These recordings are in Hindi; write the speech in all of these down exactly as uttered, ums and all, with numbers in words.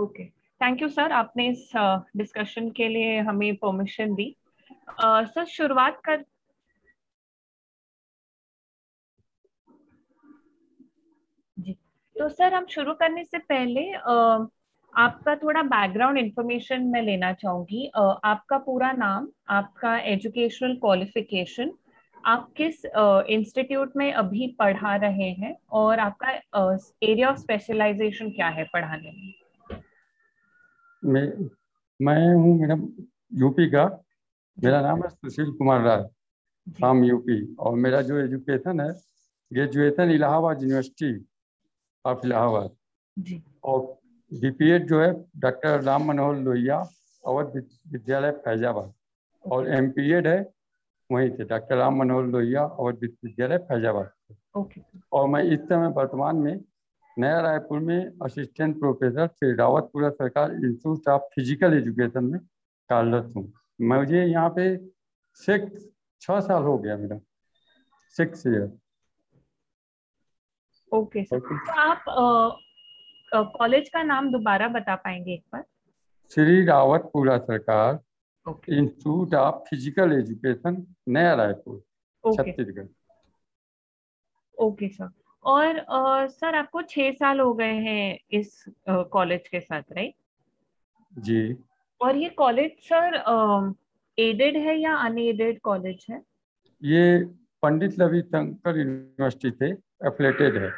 ओके, थैंक यू सर, आपने इस डिस्कशन के लिए हमें परमिशन दी। uh, सर शुरुआत कर जी। तो सर हम शुरू करने से पहले uh, आपका थोड़ा बैकग्राउंड इंफॉर्मेशन मैं लेना चाहूंगी। uh, आपका पूरा नाम, आपका एजुकेशनल क्वालिफिकेशन, आप किस इंस्टीट्यूट uh, में अभी पढ़ा रहे हैं, और आपका एरिया ऑफ स्पेशलाइजेशन क्या है पढ़ाने में। मैं मैं हूँ मैडम यूपी का। मेरा नाम है सुशील कुमार राय, फ्रॉम यूपी। और मेरा जो एजुकेशन है, graduation Allahabad university of Allahabad. जी। और बीपीएड जो है डॉक्टर राम मनोहर लोहिया अवध विद्यालय फैजाबाद। और एमपीएड है वहीं से डॉक्टर राम मनोहर लोहिया अवध विद्यालय फैजाबाद। ओके। और मैं इस समय वर्तमान में नया रायपुर में असिस्टेंट प्रोफेसर श्री रावतपुरा सरकार इंस्टीट्यूट ऑफ फिजिकल एजुकेशन में कार्यरत हूँ। मुझे यहाँ पे सिक्स छः साल हो गया madam, six year. Okay sir, तो आप कॉलेज का नाम दोबारा बता पाएंगे एक बार। Shri Rawatpura Sarkar okay. Institute of physical education, Naya Raipur, okay. Chhattisgarh. Okay sir. और अ, सर आपको छह साल हो गए हैं इस कॉलेज के साथ, राइट? जी। और ये कॉलेज सर एडेड है या अनएडेड कॉलेज है? ये पंडित रविशंकर यूनिवर्सिटी से एफिलेटेड है।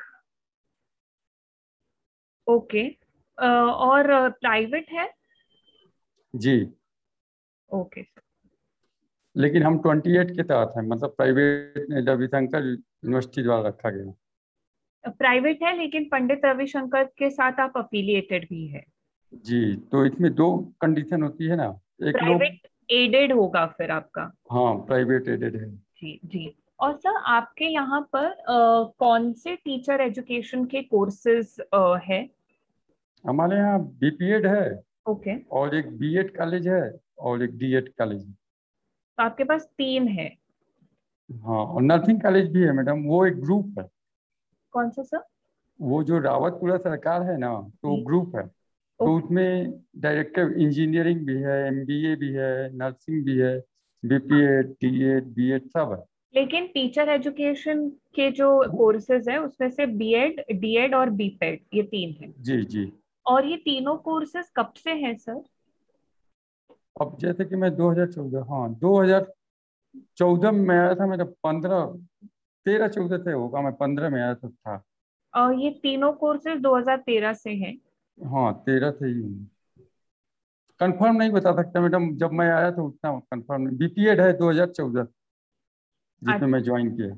ओके। अ, और प्राइवेट है? जी। Okay sir. लेकिन हम अट्ठाईस के तहत हैं, मतलब प्राइवेट रविशंकर यूनिवर्सिटी द्वारा रखा गया। प्राइवेट है लेकिन पंडित रविशंकर के साथ आप अफिलिएटेड भी है? जी, तो इसमें दो कंडीशन होती है ना, एक लोग। प्राइवेट एडेड होगा फिर आपका? हाँ, प्राइवेट एडेड है। जी जी। और सर आपके यहाँ पर अ, कौन से टीचर एजुकेशन के कोर्सेज है? हमारे यहाँ बीपीएड है, ओके। और एक बीएड कॉलेज है, और एक डीएड कॉलेज है। तो आपके पास तीन है? हाँ, और नर्सिंग कॉलेज भी है मैडम, वो एक ग्रुप है। कौन सा सर? वो जो रावतपुरा सरकार है ना, तो जी। ग्रुप है। तो ओके। उसमें डायरेक्टर इंजीनियरिंग भी है, एमबीए भी है, नर्सिंग भी है, बीपीएड, डीएड, बीएड सब है। लेकिन टीचर एजुकेशन के जो कोर्सेज है उसमें से बीएड, डीएड और बीपेड, ये तीन है। जी जी। और ये तीनों कोर्सेज कब से हैं सर? अब जैसे कि मैं दो हज़ार चौदह, हाँ दो हज़ार चौदह में आया था मेरा, पंद्रह तेरह चौदह से होगा, मैं पंद्रह में आया तो था। और ये तीनों कोर्सेज दो हज़ार तेरह से हैं? हाँ, तेरह से ही हूँ। कंफर्म नहीं बता सकता मैडम, जब मैं आया तो उतना कंफर्म नहीं। बीपीएड है दो हज़ार चौदह जिसमें अच्छा। मैं ज्वाइन किया।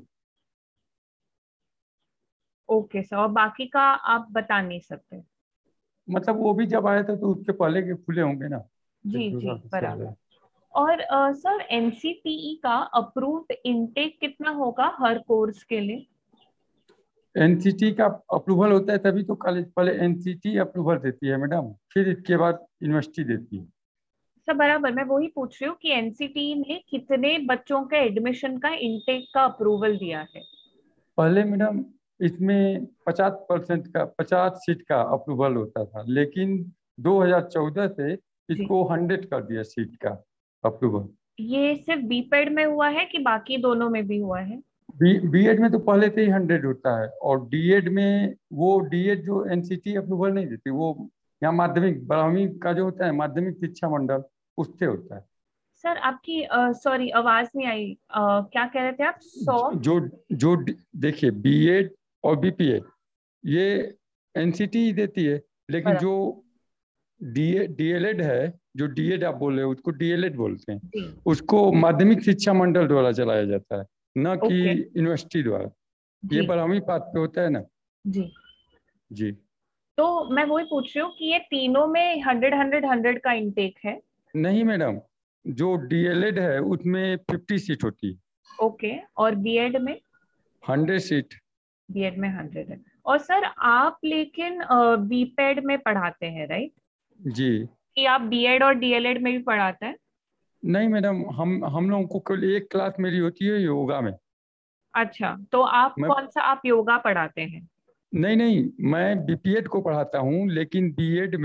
ओके सर, और बाकी का आप बता नहीं सकते? मतलब वो भी जब आया था तो उसके पहले के खुले होंगे ना, जी एक दो जी, साल से पहले। बराबर। और अ, सर एनसीटीई का अप्रूव्ड इनटेक कितना होगा हर कोर्स के लिए? एनसीटी का अप्रूवल होता है तभी तो कॉलेज, पहले एनसीटी अप्रूवल देती है मैडम, फिर इसके बाद यूनिवर्सिटी देती है। सर बराबर, मैं वही पूछ रही हूँ कि एनसीटीई ने कितने बच्चों का एडमिशन का इनटेक का अप्रूवल दिया है? पहले मैडम इसमें पचास परसेंट का, पचास सीट का अप्रूवल होता था, लेकिन दो हज़ार चौदह से जी। इसको हंड्रेड कर दिया सीट का अप्रूवल। ये सिर्फ बीपेड में हुआ है कि बाकी दोनों में भी हुआ है? बी बीएड में तो पहले से ही हंड्रेड होता है, और डीएड में वो डीएड जो एनसीटी अप्रूवल नहीं देती, वो यहाँ माध्यमिक बारहवीं का जो होता है माध्यमिक शिक्षा मंडल, उससे होता है। सर आपकी सॉरी आवाज नहीं आई, अ, क्या कह रहे थे आप? सौ? जो जो देखिए, बीएड और बीपीएड ये एनसीटी ही देती है, लेकिन जो बराबर। डी डीएलएड है, जो डीएड आप बोल रहे हो उसको डीएलएड बोलते हैं, जी। उसको माध्यमिक शिक्षा मंडल द्वारा चलाया जाता है, न कि ओके। यूनिवर्सिटी द्वारा। ये जी बारहवीं पास पे होता है ना। जी। जी। तो मैं वही पूछ रही हूँ कि ये तीनों में हंड्रेड हंड्रेड हंड्रेड का इनटेक है? नहीं मैडम, जो डीएलएड है उसमें फिफ्टी सीट होती है। ओके। और बीएड में? Hundred seat. बीएड में हंड्रेड है। और सर आप लेकिन बीपेड में पढ़ाते हैं, राइट? जी। कि आप बीएड और डीएलएड में भी पढ़ाते हैं? नहीं मैडम, हम हम लोगों को केवल एक क्लास मेरी होती है योगा में। अच्छा, तो आप मैं कौन सा, आप योगा पढ़ाते हैं? नहीं नहीं, मैं बीपीएड को पढ़ाता हूँ, लेकिन बीएड में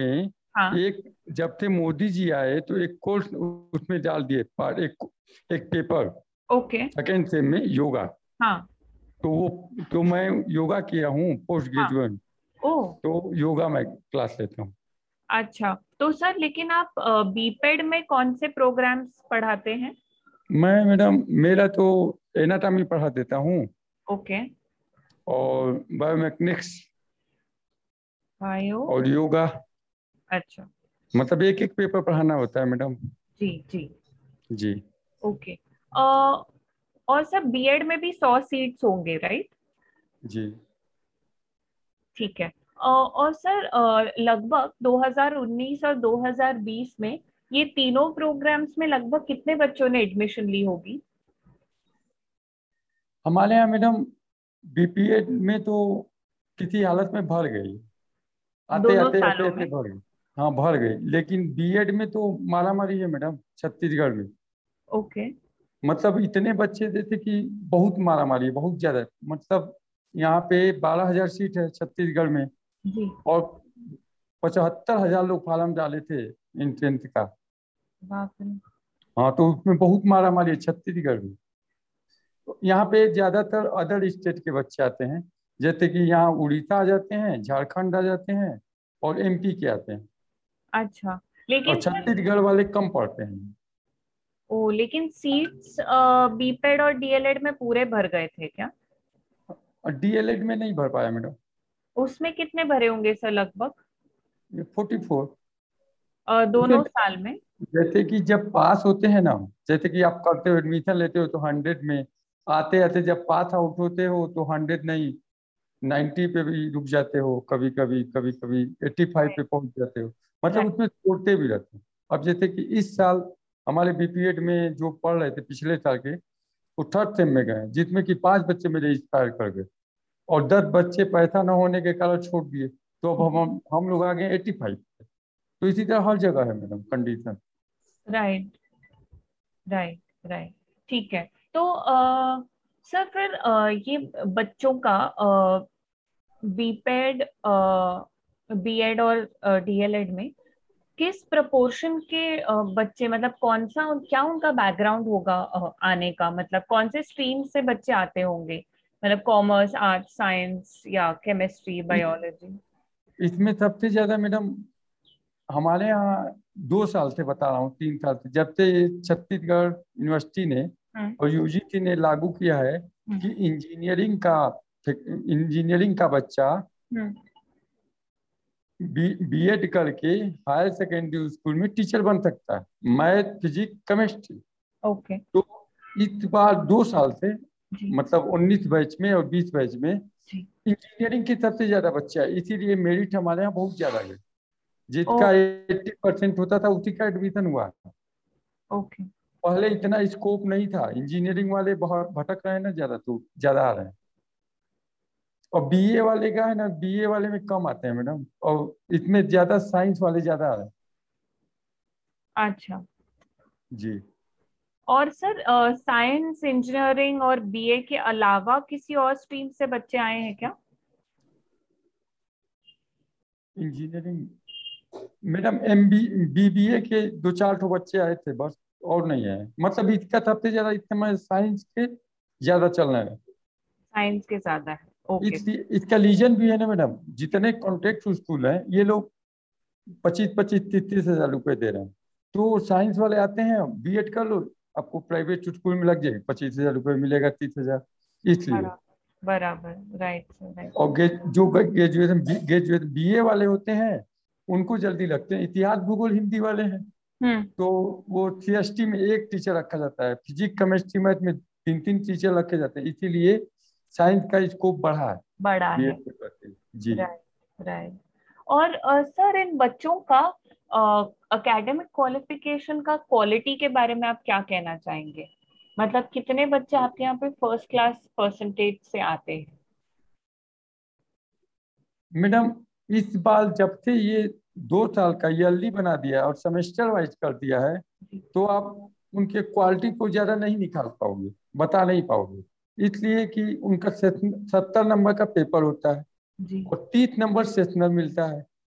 हाँ। एक जब से मोदी जी आए तो एक कोर्स उसमें डाल दिए, पर एक एक पेपर ओके। सेकेंड सेम में योगा। हाँ। तो वो तो मैं योगा किया हूँ पोस्ट हाँ। ग्रेजुएट। ओ। तो योगा मैं क्लास लेता हूँ। अच्छा, तो सर लेकिन आप बीपेड में कौन से प्रोग्राम्स पढ़ाते हैं? मैं मैडम मेरा तो एनाटॉमी पढ़ा देता हूँ ओके। और बायोमेकेनिक्स बायो। और योगा। अच्छा। मतलब एक एक पेपर पढ़ाना होता है मैडम। जी जी। जी। ओके। अ, और सर बीएड में भी सौ सीट्स होंगे, राइट? जी। ठीक है। अ, और सर अ, लगभग दो हज़ार उन्नीस और दो हज़ार बीस में ये तीनों प्रोग्राम्स में लगभग कितने बच्चों ने एडमिशन ली होगी? हमारे यहाँ मैडम बीपीएड में तो किसी हालत में भर गई, आते दोनों आते आते सालों आते में? भर गई। हाँ भर गई, लेकिन बीएड में तो मारा मारी है मैडम छत्तीसगढ़ में। ओके। मतलब इतने बच्चे देते कि बहुत मारा मारी है, बहुत ज्यादा। मतलब यहाँ पे बारह हजार सीट है छत्तीसगढ़ में, जी। और पचहत्तर हजार लोग फॉर्म डाले थे इन टेंथ का। बाप रे। हाँ तो उसमें बहुत मारा मारी है छत्तीसगढ़ में। तो यहाँ पे ज्यादातर अदर स्टेट के बच्चे आते हैं, जैसे कि यहाँ उड़ीसा आ जाते हैं, झारखंड आ जाते हैं और एमपी के आते हैं। अच्छा, और लेकिन सर। छत्तीसगढ़ वाले कम पढ़ते हैं। ओ, लेकिन सीट्स बीपेड और डीएलएड में पूरे भर गए थे क्या? और डीएलएड में नहीं भर पाया मैडम। उसमें कितने भरे होंगे सर लगभग? ये फोर्टी फोर। अ, उसमें दोनों साल में? जैसे कि जब पास होते हैं ना, जैसे कि आप करते हो एडमिशन लेते हो तो हंड्रेड में, आते आते जब पास आउट होते हो तो हंड्रेड नहीं, नाइन्टी पे भी रुक जाते हो, कभी कभी कभी कभी एट्टी फाइव पे पहुंच जाते हो। मतलब राइट। उसमें छोड़ते भी रहते हो। अब जैसे कि इस साल हमारे बीपीएड में जो पढ़ रहे थे पिछले साल के, वो थर्ड सेम में गए, जिसमें कि पांच बच्चे मेरे इंस्पायर कर गए और दस बच्चे पैसा न होने के कारण छोड़ दिए। तो अब हम हम लोग आ गए एट्टी फाइव। तो इसी तरह हर जगह है madam condition. Right. Right. Right. ठीक है। तो अ, सर फिर अ, ये बच्चों का बीपेड, बीएड और डीएलएड में किस प्रपोर्शन के अ, बच्चे, मतलब कौन सा, क्या उनका बैकग्राउंड होगा अ, आने का, मतलब कौन से स्ट्रीम से बच्चे आते होंगे? मतलब कॉमर्स, आर्ट्स, साइंस या केमिस्ट्री, इस, बायोलॉजी? इसमें सबसे ज्यादा मैडम हमारे यहाँ दो साल से बता रहा हूँ, तीन साल से जब से ये छत्तीसगढ़ यूनिवर्सिटी ने हम्म। और यूजीसी ने लागू किया है हम्म। कि इंजीनियरिंग का इंजीनियरिंग का बच्चा हम्म। बी बीएड करके हायर सेकेंडरी स्कूल में टीचर बन सकता है, मैथ फिजिक्स केमिस्ट्री। ओके। तो इस बार दो साल से, जी। मतलब उन्नीस बैच में और बीस बैच में जी। इंजीनियरिंग के सबसे ज्यादा बच्चे हैं, इसीलिए मेरिट हमारे यहाँ बहुत ज्यादा है। ओ। जिसका एट्टी परसेंट होता था उसी का एडमिशन हुआ। ओके। पहले इतना स्कोप नहीं था, इंजीनियरिंग वाले बहुत भटक रहे हैं ना, ज्यादा तो ज्यादा आ रहे हैं। और बीए वाले का है ना, बीए वाले में कम आते हैं मैडम, और इसमें ज्यादा साइंस वाले ज्यादा आ रहे हैं। अच्छा। जी। और सर साइंस, इंजीनियरिंग और बीए के अलावा किसी और स्ट्रीम से बच्चे आए हैं क्या? Engineering madam M B BBA के दो चार ठो बच्चे आए थे बस, और नहीं है। मतलब इसका सबसे ज्यादा इस समय साइंस के ज्यादा चल रहे हैं। साइंस के ज्यादा है। ओके। इस इसका रीजन भी है ना मैडम, जितने कॉन्टेक्ट स्कूल हैं ये लोग पच्चीस पच्चीस तीस तीस हजार रुपए दे रहे हैं। तो साइंस वाले आते हैं, बीएड कर लो, आपको प्राइवेट स्कूल में लग जाएगी, पच्चीस हजार रुपये मिलेगा, तीस हजार, इसलिए। बराबर। बराबर। Right sir, right. और गे, जो ग्रेजुएशन ग्रेजुएट बीए वाले होते हैं उनको जल्दी लगते हैं। इतिहास भूगोल हिंदी वाले हैं हम्म। तो वो सीएसटी में एक टीचर रखा जाता है, फिजिक्स केमिस्ट्री मैथ में तीन तीन टीचर रखे जाते हैं, इसीलिए साइंस का स्कोप बढ़ा है बड़ा है। बीएड के प्रति। जी। राइट। राइट। और सर इन बच्चों का एकेडमिक क्वालिफिकेशन का क्वालिटी के बारे में आप क्या कहना चाहेंगे? मतलब कितने बच्चे आपके यहाँ पे फर्स्ट क्लास परसेंटेज से आते हैं? मैडम इस बार जब से ये दो साल का ईयरली बना दिया है और सेमेस्टर वाइज कर दिया है, जी। तो आप उनके क्वालिटी को ज्यादा नहीं निकाल पाओगे, बता नहीं पाओगे। इसलिए कि उनका सत्तर नंबर का पेपर होता है जी। और तीस नंबर सेशनल मिलता है।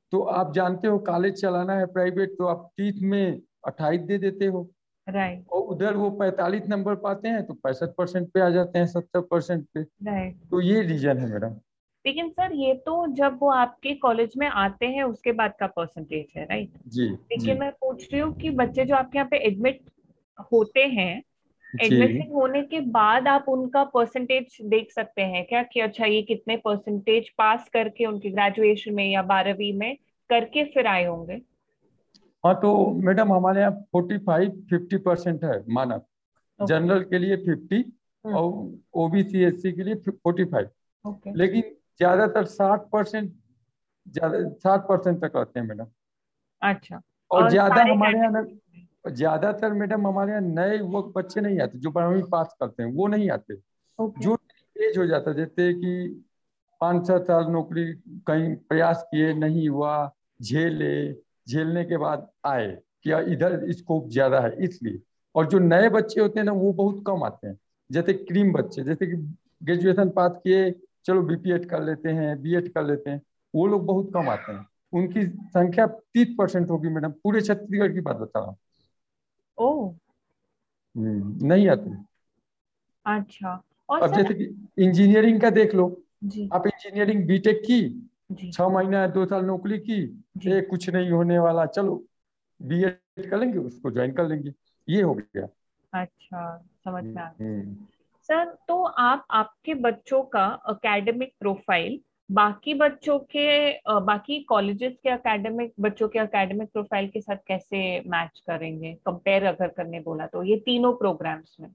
तो आप जानते हो कॉलेज चलाना है प्राइवेट, तो आप तीस में अट्ठाईस दे देते हो, राइट और उधर वो पैंतालीस नंबर पाते हैं तो पैंसठ परसेंट पे आ जाते हैं, सत्तर परसेंट पे। राइट। तो ये रीजन है मैडम। लेकिन सर ये तो जब वो आपके कॉलेज में आते हैं उसके बाद का परसेंटेज है, राइट? जी जी लेकिन मैं पूछ रही हूँ कि बच्चे जो आपके यहाँ पे एडमिट होते हैं, जी। एडमिशन होने के बाद आप उनका परसेंटेज देख सकते हैं क्या कि अच्छा ये कितने परसेंटेज पास करके उनकी ग्रेजुएशन में या बारहवीं में करके फिर आए होंगे? हाँ तो मैडम हमारे यहाँ फोर्टी फाइव फिफ्टी परसेंट है मानक, ओके। जनरल के लिए फिफ्टी हम्म। और ओबीसी एससी के लिए फोर्टी फाइव। ओके। लेकिन ज्यादातर साठ परसेंट, ज्यादा साठ परसेंट तक रहते हैं मैडम। अच्छा। और और ज्यादा सारे हमारे यहाँ कैटेगरी में? न- ज्यादातर मैडम हमारे यहाँ नए वो बच्चे नहीं आते जो बारहवीं पास करते हैं, वो नहीं आते। ओके। जो एज हो जाता है, जैसे कि पाँच छह साल नौकरी कहीं प्रयास किए नहीं हुआ, झेले, झेलने के बाद आए कि यार इधर स्कोप ज्यादा है इसलिए। और जो नए बच्चे होते हैं ना वो बहुत कम आते हैं। जैसे क्रीम बच्चे, जैसे कि ग्रेजुएशन पास किए, चलो बीपीएड कर लेते हैं, बीएड कर लेते हैं, वो लोग बहुत कम आते हैं। उनकी संख्या तीस परसेंट होगी मैडम, पूरे छत्तीसगढ़ की बात बता रहा हूँ। ओ। हम्म, नहीं आते। अच्छा। और अब सर? जैसे कि इंजीनियरिंग का देख लो, जी। आप इंजीनियरिंग बीटेक की, जी। छह महीना दो साल नौकरी की, जी। ए कुछ नहीं होने वाला, चलो बीएड कर लेंगे, उसको ज्वाइन कर लेंगे, ये हो गया। अच्छा, समझ में आ गया। हम्म। सर तो आप आपके बच्चों का एकेडमिक प्रोफाइल बाकी बच्चों के अ, बाकी कॉलेजेस के एकेडमिक बच्चों के एकेडमिक प्रोफाइल के साथ कैसे मैच करेंगे, कंपेयर अगर करने बोला तो ये तीनों प्रोग्राम्स में?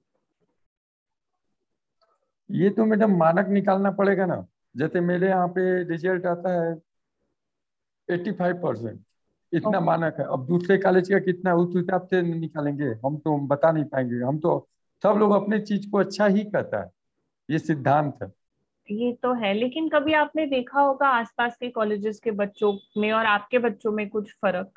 ये तो मैडम मानक निकालना पड़ेगा ना। जैसे मेरे यहाँ पे रिजल्ट आता है एट्टी फाइव परसेंट, इतना ओके। मानक है। अब दूसरे कॉलेज का कितना है, उस हिसाब से निकालेंगे, हम तो बता नहीं पाएंगे। हम तो, सब लोग अपने चीज को अच्छा ही कहता है, ये सिद्धांत है। ये तो है, लेकिन कभी आपने देखा होगा आसपास के कॉलेजेस के बच्चों में और आपके बच्चों में कुछ फर्क?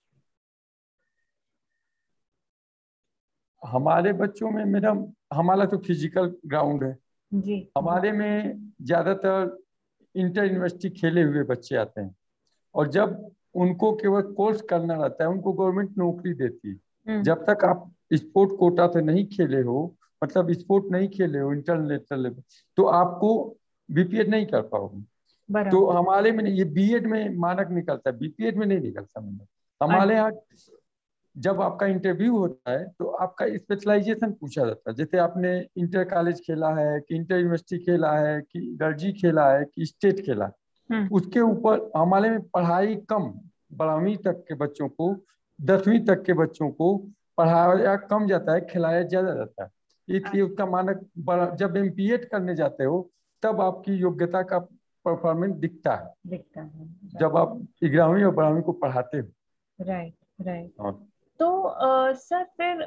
हमारे बच्चों में मैडम, हमारा तो फिजिकल ग्राउंड है, जी। जी। हमारे में ज्यादातर इंटर यूनिवर्सिटी खेले हुए बच्चे आते हैं। और जब उनको केवल कोर्स करना रहता है, उनको गवर्नमेंट नौकरी देती है। हम्म। जब तक आप स्पोर्ट कोटा से नहीं खेले हो, मतलब स्पोर्ट नहीं खेले हो इंटरनेशनल लेवल, तो आपको बीपीएड नहीं कर पाओगे। तो बराबर। हमारे में नहीं, ये बीएड में मानक निकलता है, बीपीएड में नहीं निकलता मैडम। हमारे अच्छा। यहाँ जब आपका इंटरव्यू होता है तो आपका स्पेशलाइजेशन पूछा जाता है। जैसे आपने इंटर कॉलेज खेला है कि इंटर यूनिवर्सिटी खेला है कि दर्जी खेला है कि स्टेट खेला है, हम्म। उसके ऊपर हमारे में पढ़ाई कम, बारहवीं तक के बच्चों को, दसवीं तक के बच्चों को पढ़ाया कम जाता है, खिलाया ज्यादा जाता है। इसलिए अच्छा, उसका मानक बड़ा, जब एमपीएड करने जाते हो तब आपकी योग्यता का परफॉर्मेंस दिखता है, दिखता है। जब राइट। आप ग्यारहवीं और बारहवीं को पढ़ाते हो। राइट। राइट। और तो अ, सर फिर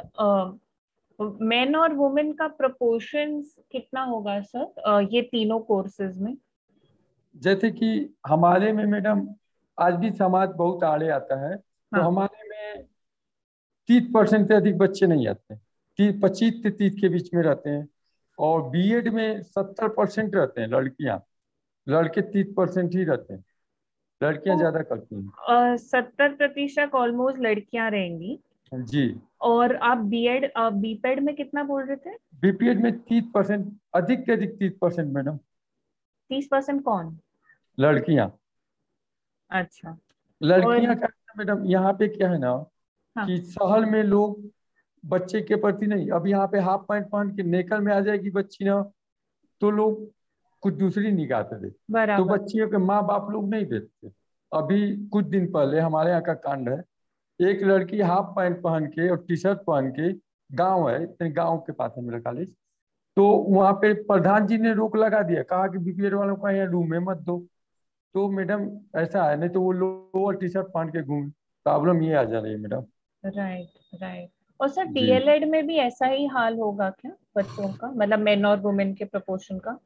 मेन और वुमेन का प्रोपोर्शन कितना होगा सर, अ, ये तीनों कोर्सेज में? जैसे कि हमारे में मैडम, आज भी समाज बहुत आड़े आता है, तो हाँ। हमारे में तीस परसेंट से अधिक बच्चे नहीं आते, तीस पच्चीस से तीस के बीच में रहते हैं। और बीएड में सत्तर परसेंट रहते हैं लड़कियां, लड़के तीस परसेंट ही रहते हैं, लड़कियां तो ज्यादा करती हैं। सत्तर प्रतिशत ऑलमोस्ट लड़कियां रहेंगी। जी। और आप बीएड बीपेड में कितना बोल रहे थे? बीपीएड में तीस परसेंट, अधिक से अधिक तीस परसेंट मैडम, तीस परसेंट कौन? लड़कियां। अच्छा। और लड़कियां का मैडम यहाँ पे क्या है ना, हाँ। कि शहर में लोग बच्चे के प्रति नहीं, अब यहाँ पे हाफ पैंट पहन के नेकल में आ जाएगी बच्ची ना, तो लोग कुछ दूसरी निगाह से देखते, तो बराबर। बच्चियों के माँ बाप लोग नहीं देखते। अभी कुछ दिन पहले हमारे यहाँ का कांड है, एक लड़की हाफ पैंट पहन के और टी शर्ट पहन के, गांव है, गांव के पास है मेरा कॉलेज, तो वहां पे प्रधान जी ने रोक लगा दिया, कहा कि बीपीएड वालों का यहाँ रूम में मत दो। तो मैडम ऐसा है, नहीं तो वो लोअर टी शर्ट पहन के घूम, प्रॉब्लम ये आ जा रही है मैडम। राइट। राइट। और सर जी। डीएलएड में भी ऐसा ही हाल होगा क्या बच्चों का, मतलब मेन और वुमेन के प्रोपोर्शन का?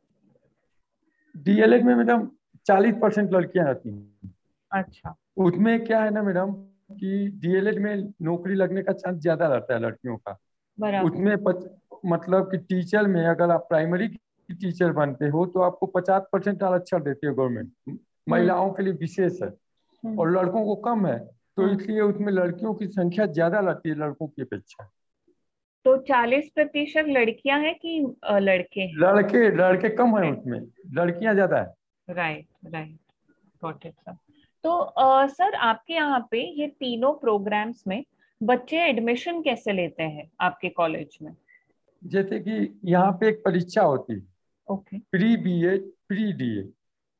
डीएलएड में मैडम चालीस परसेंट लड़कियां रहती हैं। अच्छा। उसमें क्या है ना मैडम, कि डीएलएड में नौकरी लगने का चांस ज्यादा रहता है लड़कियों का। बराबर। उसमें पच, मतलब कि टीचर में अगर आप प्राइमरी की टीचर बनते हो तो आपको पचास परसेंट आरक्षण देती है गवर्नमेंट, हम्म। महिलाओं के लिए विशेष है। और लड़कों को कम है, तो हम्म। इसलिए उसमें लड़कियों की संख्या ज्यादा लगती है लड़कों की अपेक्षा। तो चालीस प्रतिशत लड़कियां हैं कि अ, लड़के हैं? लड़के लड़के कम है उसमें, लड़कियां ज्यादा है। Right, right, got it sir. तो अ, सर आपके यहाँ पे ये तीनों प्रोग्राम्स में बच्चे एडमिशन कैसे लेते हैं आपके कॉलेज में? जैसे कि यहाँ पे एक परीक्षा होती है, okay. Pre B A, pre D A,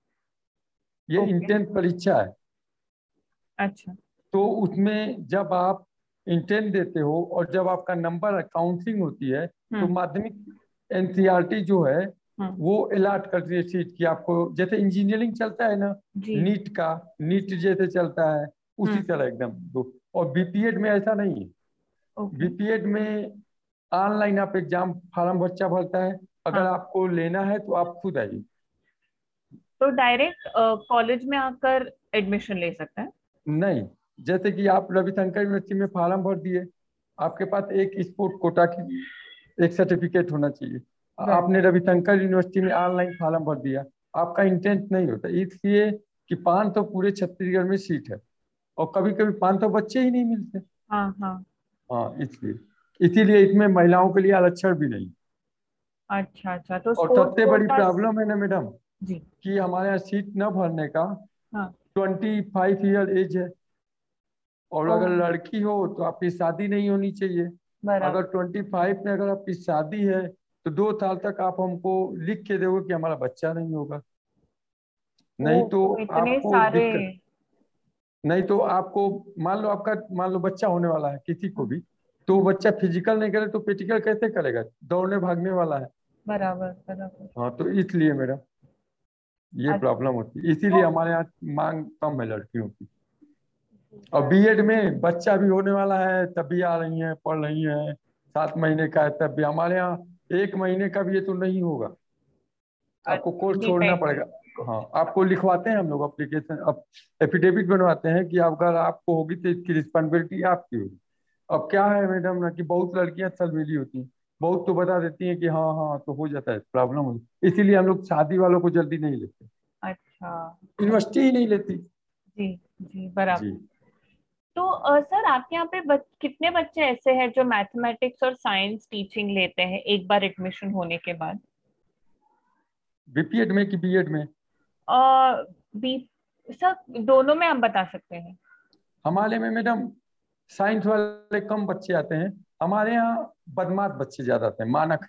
ये ओके। इंटेंस परीक्षा है। अच्छा। तो उसमें जब आप इंटेंस देते हो और जब आपका नंबर काउंसलिंग होती है, तो हम्म। माध्यमिक एन सी आर टी जो है हम्म। वो अलॉट करती है सीट की आपको, जैसे इंजीनियरिंग चलता है ना, जी। नीट का, नीट जैसे चलता है उसी हम्म। तरह एकदम दो। और बी पी एड में ऐसा नहीं है। ओके। बी पी एड में ऑनलाइन आप एग्जाम फॉर्म बच्चा भरता है, अगर हाँ। आपको लेना है तो आप खुद आइए। तो डायरेक्ट कॉलेज में आकर एडमिशन ले सकता है? नहीं, जैसे कि आप रविशंकर यूनिवर्सिटी में फॉर्म भर दिए, आपके पास एक स्पोर्ट कोटा की एक सर्टिफिकेट होना चाहिए। राइट। आपने रविशंकर यूनिवर्सिटी में ऑनलाइन फॉर्म भर दिया, आपका इंटेंट नहीं होता, इसलिए कि पाँच सौ पूरे छत्तीसगढ़ में सीट है और कभी कभी पाँच सौ बच्चे ही नहीं मिलते। हाँ, हाँ। हाँ, इसलिए इसीलिए इसमें महिलाओं के लिए आरक्षण भी नहीं। अच्छा, अच्छा, तो और स्पोर्ट्स सबसे बड़ी कोटा। प्रॉब्लम है ना मैडम, जी। कि हमारे यहाँ सीट न भरने का हाँ। ट्वेंटी फाइव ईयर एज है। और ओ। अगर लड़की हो तो आपकी शादी नहीं होनी चाहिए। अगर बराबर। ट्वेंटी फाइव में अगर आपकी शादी है तो दो साल तक आप हमको लिख के दोगे कि हमारा बच्चा नहीं होगा, ओ, नहीं तो तो इतने आपको सारे। दिक्कत। नहीं तो आपको, मान लो आपका, मान लो बच्चा होने वाला है किसी को हाँ। भी, तो वो हम्म। बच्चा फिजिकल नहीं करे तो प्रैक्टिकल कैसे करेगा, दौड़ने भागने वाला है। बराबर, बराबर। हाँ, तो इसलिए मैडम ये अच्छा। प्रॉब्लम होती है, इसीलिए तो हमारे यहाँ मांग कम है लड़कियों की। और बी एड में बच्चा भी होने वाला है तब भी आ रही हैं, पढ़ रही हैं, सात महीने का है तब भी। हमारे यहाँ एक महीने का भी ये तो नहीं होगा, आपको अच्छा, कोर्स छोड़ना डिपेंड। पड़ेगा। हाँ, आपको लिखवाते हैं हम लोग एप्लीकेशन, अब एफिडेविट बनवाते हैं कि अगर आपको होगी तो इसकी रिस्पॉन्सिबिलिटी आपकी होगी। अब क्या है मैडम ना, कि बहुत लड़कियां छलबेली होती हैं, बहुत तो बता देती हैं कि हाँ हाँ तो हो जाता है, प्रॉब्लम हो, इसीलिए हम लोग शादी वालों को जल्दी नहीं लेते, अच्छा। यूनिवर्सिटी ही नहीं लेती। जी। जी, बराबर। जी, तो अ, सर आपके यहाँ पे बच, कितने बच्चे ऐसे हैं जो मैथमेटिक्स और साइंस टीचिंग लेते हैं एक बार एडमिशन होने के बाद? बी पी एड में कि बी एड में? और बी सर दोनों में आप बता सकते हैं। हमारे में मैडम साइंस वाले कम बच्चे आते हैं, हमारे यहाँ बदमाश बच्चे ज्यादा आते हैं, मानक।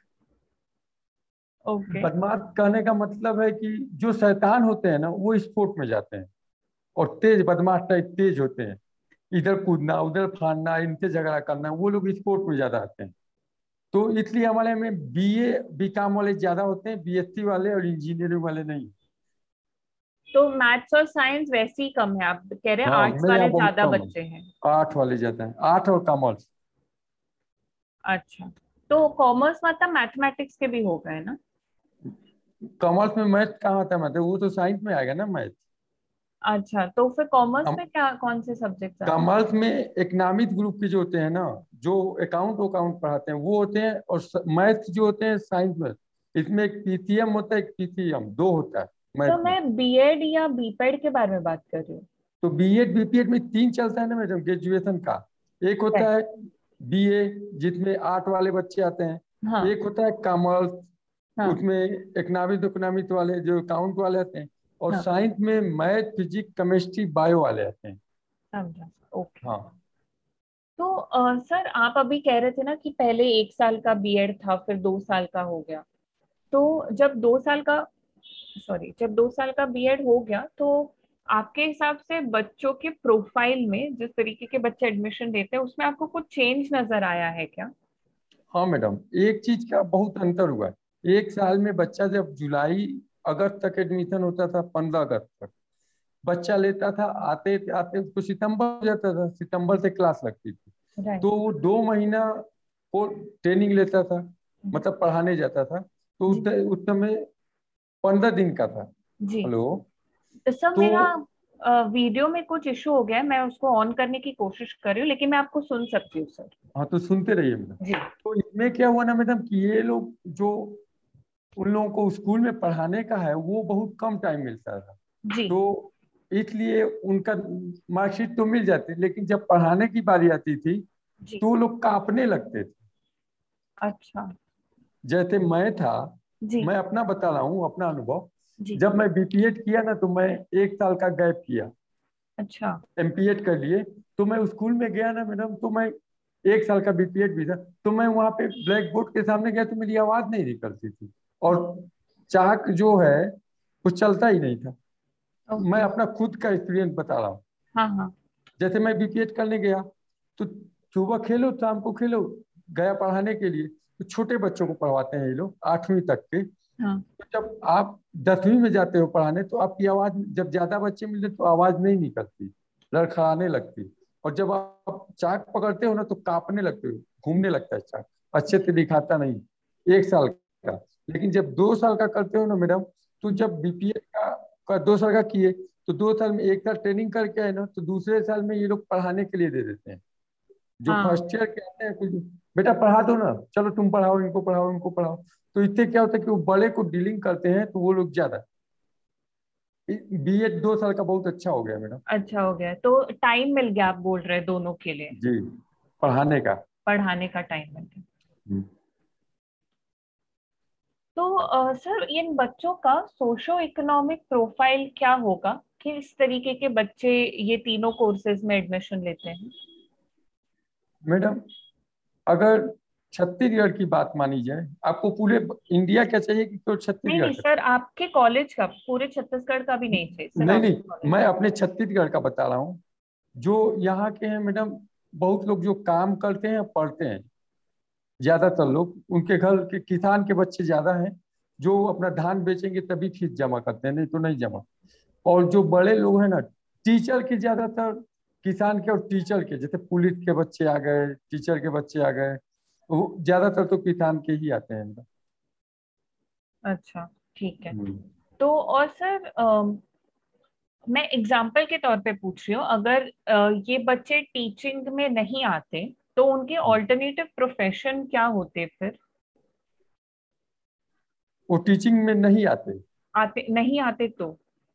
ओके। बदमाश कहने का मतलब है कि जो शैतान होते हैं ना वो स्पोर्ट में जाते हैं, और तेज बदमाश टाइप तेज होते हैं, इधर कूदना उधर फाड़ना इनसे झगड़ा करना, वो लोग स्पोर्ट में ज्यादा आते हैं। तो इसलिए हमारे में बी ए बी कॉम वाले ज्यादा होते हैं, बी एस सी वाले और इंजीनियरिंग वाले नहीं। तो मैथ्स और साइंस वैसे ही कम है, आप कह रहे हैं हाँ, आर्ट्स मेरे वाले यहाँ बहुत ज्यादा कम है, बच्चे हैं? आठ वाले ज्यादा हैं, आठ और कॉमर्स। अच्छा। तो कॉमर्स मतलब मैथमेटिक्स के भी हो गए ना? कॉमर्स में मैथ कहाँ आता है, मैथ वो तो साइंस में आएगा ना मैथ। अच्छा, तो फिर कॉमर्स में क्या कौन से सब्जेक्ट्स आते कॉमर्स में इकोनॉमिक ग्रुप के जो होते हैं ना, जो अकाउंट अकाउंट पढ़ाते हैं वो होते हैं, और मैथ जो होते हैं साइंस में, इसमें एक पी सी एम होता है, एक पी सी एम, दो होता है हैं? तो मैथ में। मैं बीएड या बीपेड के बारे में बात कर रही हूँ। तो B Ed B P Ed में तीन चलता है ना मैडम ग्रेजुएशन का। एक है। होता है बी ए, जिसमें आर्ट वाले बच्चे आते हैं। हाँ। एक होता है कॉमर्स, हाँ। उसमें इकोनॉमिक इकोनॉमिक वाले जो अकाउंट वाले आते हैं। और हाँ। साइंस में मैथ फिजिक्स केमिस्ट्री बायो वाले आते हैं। समझा। ओके। हाँ तो अ, सर आप अभी कह रहे थे ना कि पहले एक साल का बीएड था फिर दो साल का हो गया। तो जब दो साल का सॉरी जब दो साल का बीएड हो गया तो आपके हिसाब से बच्चों के प्रोफाइल में जिस तरीके के बच्चे एडमिशन लेते हैं उसमें आपको कुछ चेंज नजर आया है क्या? हाँ मैडम, एक चीज का बहुत अंतर हुआ है। एक साल में बच्चा जब जुलाई अगस्त तक एडमिशन होता था, पंद्रह अगस्त तक बच्चा लेता था, आते आते उसको सितंबर हो जाता था, सितंबर से क्लास लगती थी। राइट। तो वो दो महीना वो ट्रेनिंग लेता था, मतलब पढ़ाने जाता था, तो जी। उस उस समय पंद्रह दिन का था। जी। हेलो। तो सर तो मेरा अ, वीडियो में कुछ इशू हो गया है, मैं उसको ऑन करने की कोशिश कर रही हूँ लेकिन मैं आपको सुन सकती हूँ सर। हाँ, तो सुनते रहिए मैडम। जी। तो इसमें क्या हुआ ना मैडम, कि ये लोग जो उन लोगों को स्कूल में पढ़ाने का है वो बहुत कम टाइम मिलता था। जी। तो इसलिए उनका मार्कशीट तो मिल जाती, लेकिन जब पढ़ाने की बारी आती थी जी। तो वो लोग कांपने लगते थे। अच्छा। जैसे मैं था, जी। मैं अपना बता रहा हूँ अपना अनुभव। जी। जब मैं बीपीएड किया ना, तो मैं एक साल का गैप किया, अच्छा। एमपीएड कर लिए। तो मैं स्कूल में गया ना मैडम, तो मैं एक साल का बीपीएड भी था, तो मैं वहां पे ब्लैक बोर्ड के सामने गया तो मेरी आवाज नहीं निकलती थी, और चाक जो है वो चलता ही नहीं था। मैं ओके। अपना खुद का एक्सपीरियंस बता रहा हूँ। हाँ हाँ। जैसे मैं बीपीएड करने गया, तो सुबह खेलो शाम को खेलो, गया पढ़ाने के लिए, तो छोटे बच्चों को पढ़वाते हैं ये लोग आठवीं तक के। हाँ तो जब आप दसवीं में जाते हो पढ़ाने, तो आपकी आवाज, जब ज्यादा बच्चे मिलते तो आवाज नहीं निकलती, लड़खड़ाने लगती। और जब आप चाक पकड़ते हो ना, तो कांपने लगते हो, घूमने लगता है चाक, अच्छे से दिखाता नहीं। एक साल का। लेकिन जब दो साल का करते हो ना मैडम, तो जब बीपीएड का, का दो साल का किए, तो दो साल में एक साल ट्रेनिंग करके आए ना, तो दूसरे साल में ये लोग पढ़ाने के लिए दे देते हैं। जो हाँ। फर्स्ट ईयर के आते हैं, कुछ बेटा पढ़ा दो ना, चलो तुम पढ़ाओ, इनको पढ़ाओ, इनको पढ़ाओ। तो इससे क्या होता है कि वो बड़े को डीलिंग करते हैं, तो वो लोग ज्यादा। बीएड दो साल का बहुत अच्छा हो गया मैडम। अच्छा हो गया, तो टाइम मिल गया आप बोल रहे हैं दोनों के लिए। जी, पढ़ाने का। पढ़ाने का टाइम मिल गया। हम्म। तो अ, सर इन बच्चों का सोशो इकोनॉमिक प्रोफाइल क्या होगा, किस तरीके के बच्चे ये तीनों कोर्सेज में एडमिशन लेते हैं? मैडम, अगर छत्तीसगढ़ की बात मानी जाए, आपको पूरे इंडिया क्या चाहिए कि केवल नहीं छत्तीसगढ़ नहीं का? सर, आपके कॉलेज का, पूरे छत्तीसगढ़ का भी नहीं चाहिए, सिर्फ नहीं आपके नहीं, कॉलेज। मैं अपने छत्तीसगढ़ का बता रहा हूँ। जो यहाँ के हैं मैडम, बहुत लोग जो काम करते हैं पढ़ते हैं, ज्यादातर लोग उनके घर के किसान के बच्चे ज्यादा हैं, जो अपना धान बेचेंगे तभी फीस जमा करते हैं, नहीं तो नहीं जमा। और जो बड़े लोग हैं ना, टीचर के ज्यादातर, किसान के और टीचर के, जैसे पुलिस के बच्चे आ गए, टीचर के बच्चे आ गए, वो ज्यादातर तो किसान के ही आते हैं इनका। अच्छा, ठीक है। हम्म। तो और सर अम, मैं एग्जाम्पल के तौर पे पूछ रही हूँ, अगर अ, ये बच्चे टीचिंग में नहीं आते तो उनके ऑल्टरनेटिव प्रोफेशन क्या होते फिर? वो टीचिंग में नहीं आते। आते नहीं आते तो?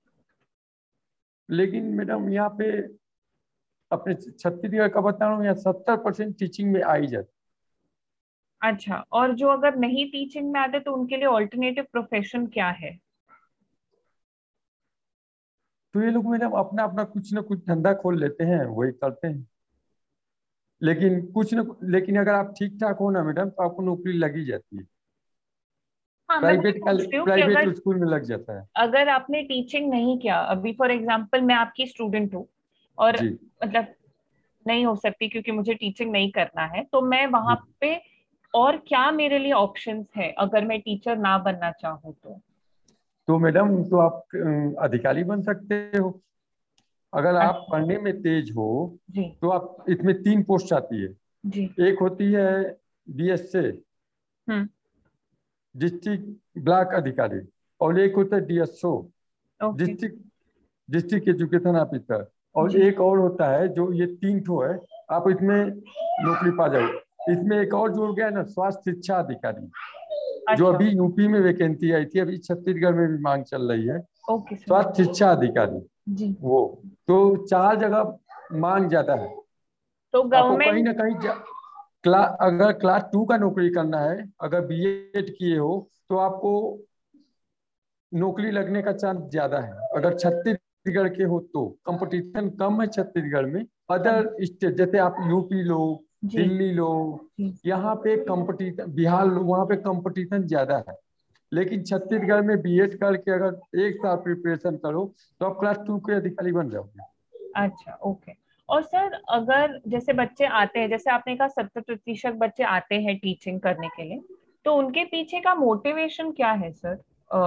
लेकिन मैडम यहाँ पे अपने छत्तीसगढ़ का बता रहा हूँ, यहाँ सत्तर परसेंट टीचिंग में आई जाती। अच्छा, और जो अगर नहीं टीचिंग में आते तो उनके लिए ऑल्टरनेटिव प्रोफेशन क्या है? तो ये लोग मैडम अपना अपना कुछ ना कुछ धंधा खोल लेते हैं, वही करते हैं। लेकिन कुछ न लेकिन अगर आप ठीक ठाक हो ना मैडम, तो आपको नौकरी लगी जाती है। हाँ, मैं वही प्राइवेट का, पूछ रही हूँ कि प्राइवेट अगर स्कूल में लग जाता है। अगर आपने टीचिंग नहीं किया, अभी फॉर एग्जांपल मैं आपकी स्टूडेंट हूँ और जी मतलब नहीं हो सकती क्योंकि मुझे टीचिंग नहीं करना है, तो मैं वहां जी। पे और क्या मेरे लिए ऑप्शंस है अगर मैं टीचर ना बनना चाहूँ तो? तो मैडम, तो आप अ, अधिकारी बन सकते हो, अगर आप अच्छा। पढ़ने में तेज हो। जी। तो आप, इसमें तीन पोस्ट आती है। जी। एक होती है बीएसए, हम्म। डिस्ट्रिक्ट ब्लॉक अधिकारी, और एक होता है DSO, okay. District district education officer. और जी। एक और होता है, जो ये तीन ठो है, आप इसमें नौकरी पा जाओ। इसमें एक और जुड़ गया ना, स्वास्थ्य शिक्षा अधिकारी, जो अच्छा। अभी यूपी में वैकेंसी आई थी, अभी छत्तीसगढ़ में भी मांग चल रही है, ओके सर। स्वास्थ्य शिक्षा अधिकारी। जी। वो, तो चार जगह मांग ज्यादा है। तो आपको कहीं गवर्नमेंट। ना कहीं जा, क्ला, अगर क्लास टू का नौकरी करना है, अगर बीएड किए हो, तो आपको नौकरी लगने का चांस ज्यादा है। अगर छत्तीसगढ़ के हो तो कंपटीशन कम है छत्तीसगढ़ में। अदर स्टेट जैसे आप यूपी लो, जी। दिल्ली लो, जी। यहाँ पे कंपटीशन, बिहार लो, वहाँ पे कंपटीशन ज्यादा है। लेकिन छत्तीसगढ़ में बीएड करके अगर एक साल प्रिपरेशन करो, तो आप क्लास टू के अधिकारी बन जाओगे। अच्छा, ओके। और सर अगर जैसे बच्चे आते हैं, जैसे आपने कहा सत्तर प्रतिशत बच्चे आते हैं टीचिंग करने के लिए, तो उनके पीछे का मोटिवेशन क्या है सर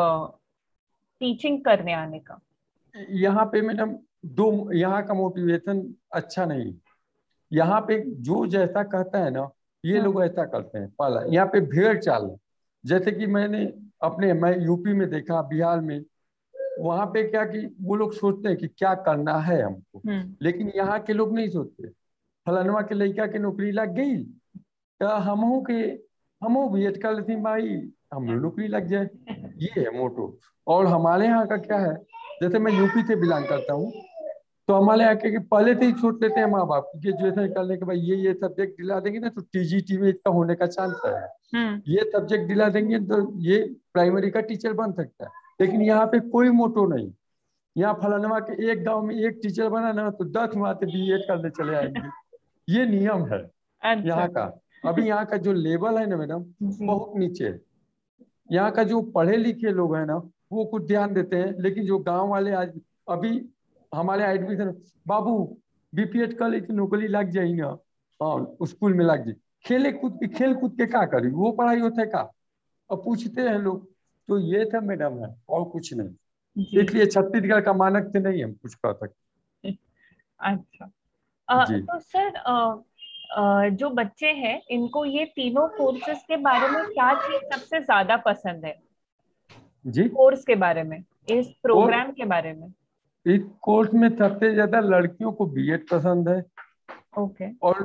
टीचिंग करने आने का? यहाँ पे मैडम, दो, यहाँ का मोटिवेशन अच्छा नहीं। यहाँ पे जो जैसा कहता है ना, ये हम्म। लोग ऐसा करते हैं। पहला, यहाँ पे भेड़ चाल है। जैसे कि मैंने अपने, मैं यूपी में देखा, बिहार में, वहां पे क्या कि वो लोग सोचते हैं कि क्या करना है हमको। हम्म। लेकिन यहाँ के लोग नहीं सोचते, फलानवा के लड़का के नौकरी लग गई, तो हमहू के हमहू भी एड कर लेती भाई, हम नौकरी लग जाए। ये है मोटो। और हमारे यहाँ का क्या है, जैसे मैं यूपी से बिलोंग करता हूँ, तो हमारे यहाँ के पहले से ही सोच लेते हैं माँ बाप कि ग्रेजुएशन करने के बाद ये ये सब्जेक्ट दिला देंगे ना तो टीजीटी में इसका होने का चांस है, हम्म। ये सब्जेक्ट दिला देंगे तो ये प्राइमरी का टीचर बन सकता है। लेकिन यहाँ पे कोई मोटो नहीं, यहाँ फलानवा के एक गांव में एक टीचर बना ना तो दस वहां से बीएड करने चले आएंगे, ये नियम है अच्छा। यहाँ का। अभी यहाँ का जो लेवल है ना मैडम, जी। बहुत नीचे है। यहाँ का जो पढ़े लिखे लोग हैं ना वो कुछ ध्यान देते हैं, लेकिन जो गांव वाले आज अभी हमारे एडमिशन, बाबू बीपीएड कर ली नौकरी लग जाई ना, हाँ स्कूल में लग जाए, खेले कूद के खेल कूद के का करी, वो पढ़ाई होते का, और पूछते हैं लोग। तो ये था मैडम है और कुछ नहीं, जी। इसलिए छत्तीसगढ़ का मानक से नहीं हम कुछ कर सकते। अच्छा। अ, जी तो सर अ, अ, जो बच्चे हैं इनको ये तीनों कोर्सेज के बारे में क्या चीज सबसे ज्यादा पसंद है? जी। कोर्स के बारे में, इस और प्रोग्राम के बारे में। इस कोर्स में सबसे ज्यादा लड़कियों को बीएड पसंद है, ओके। और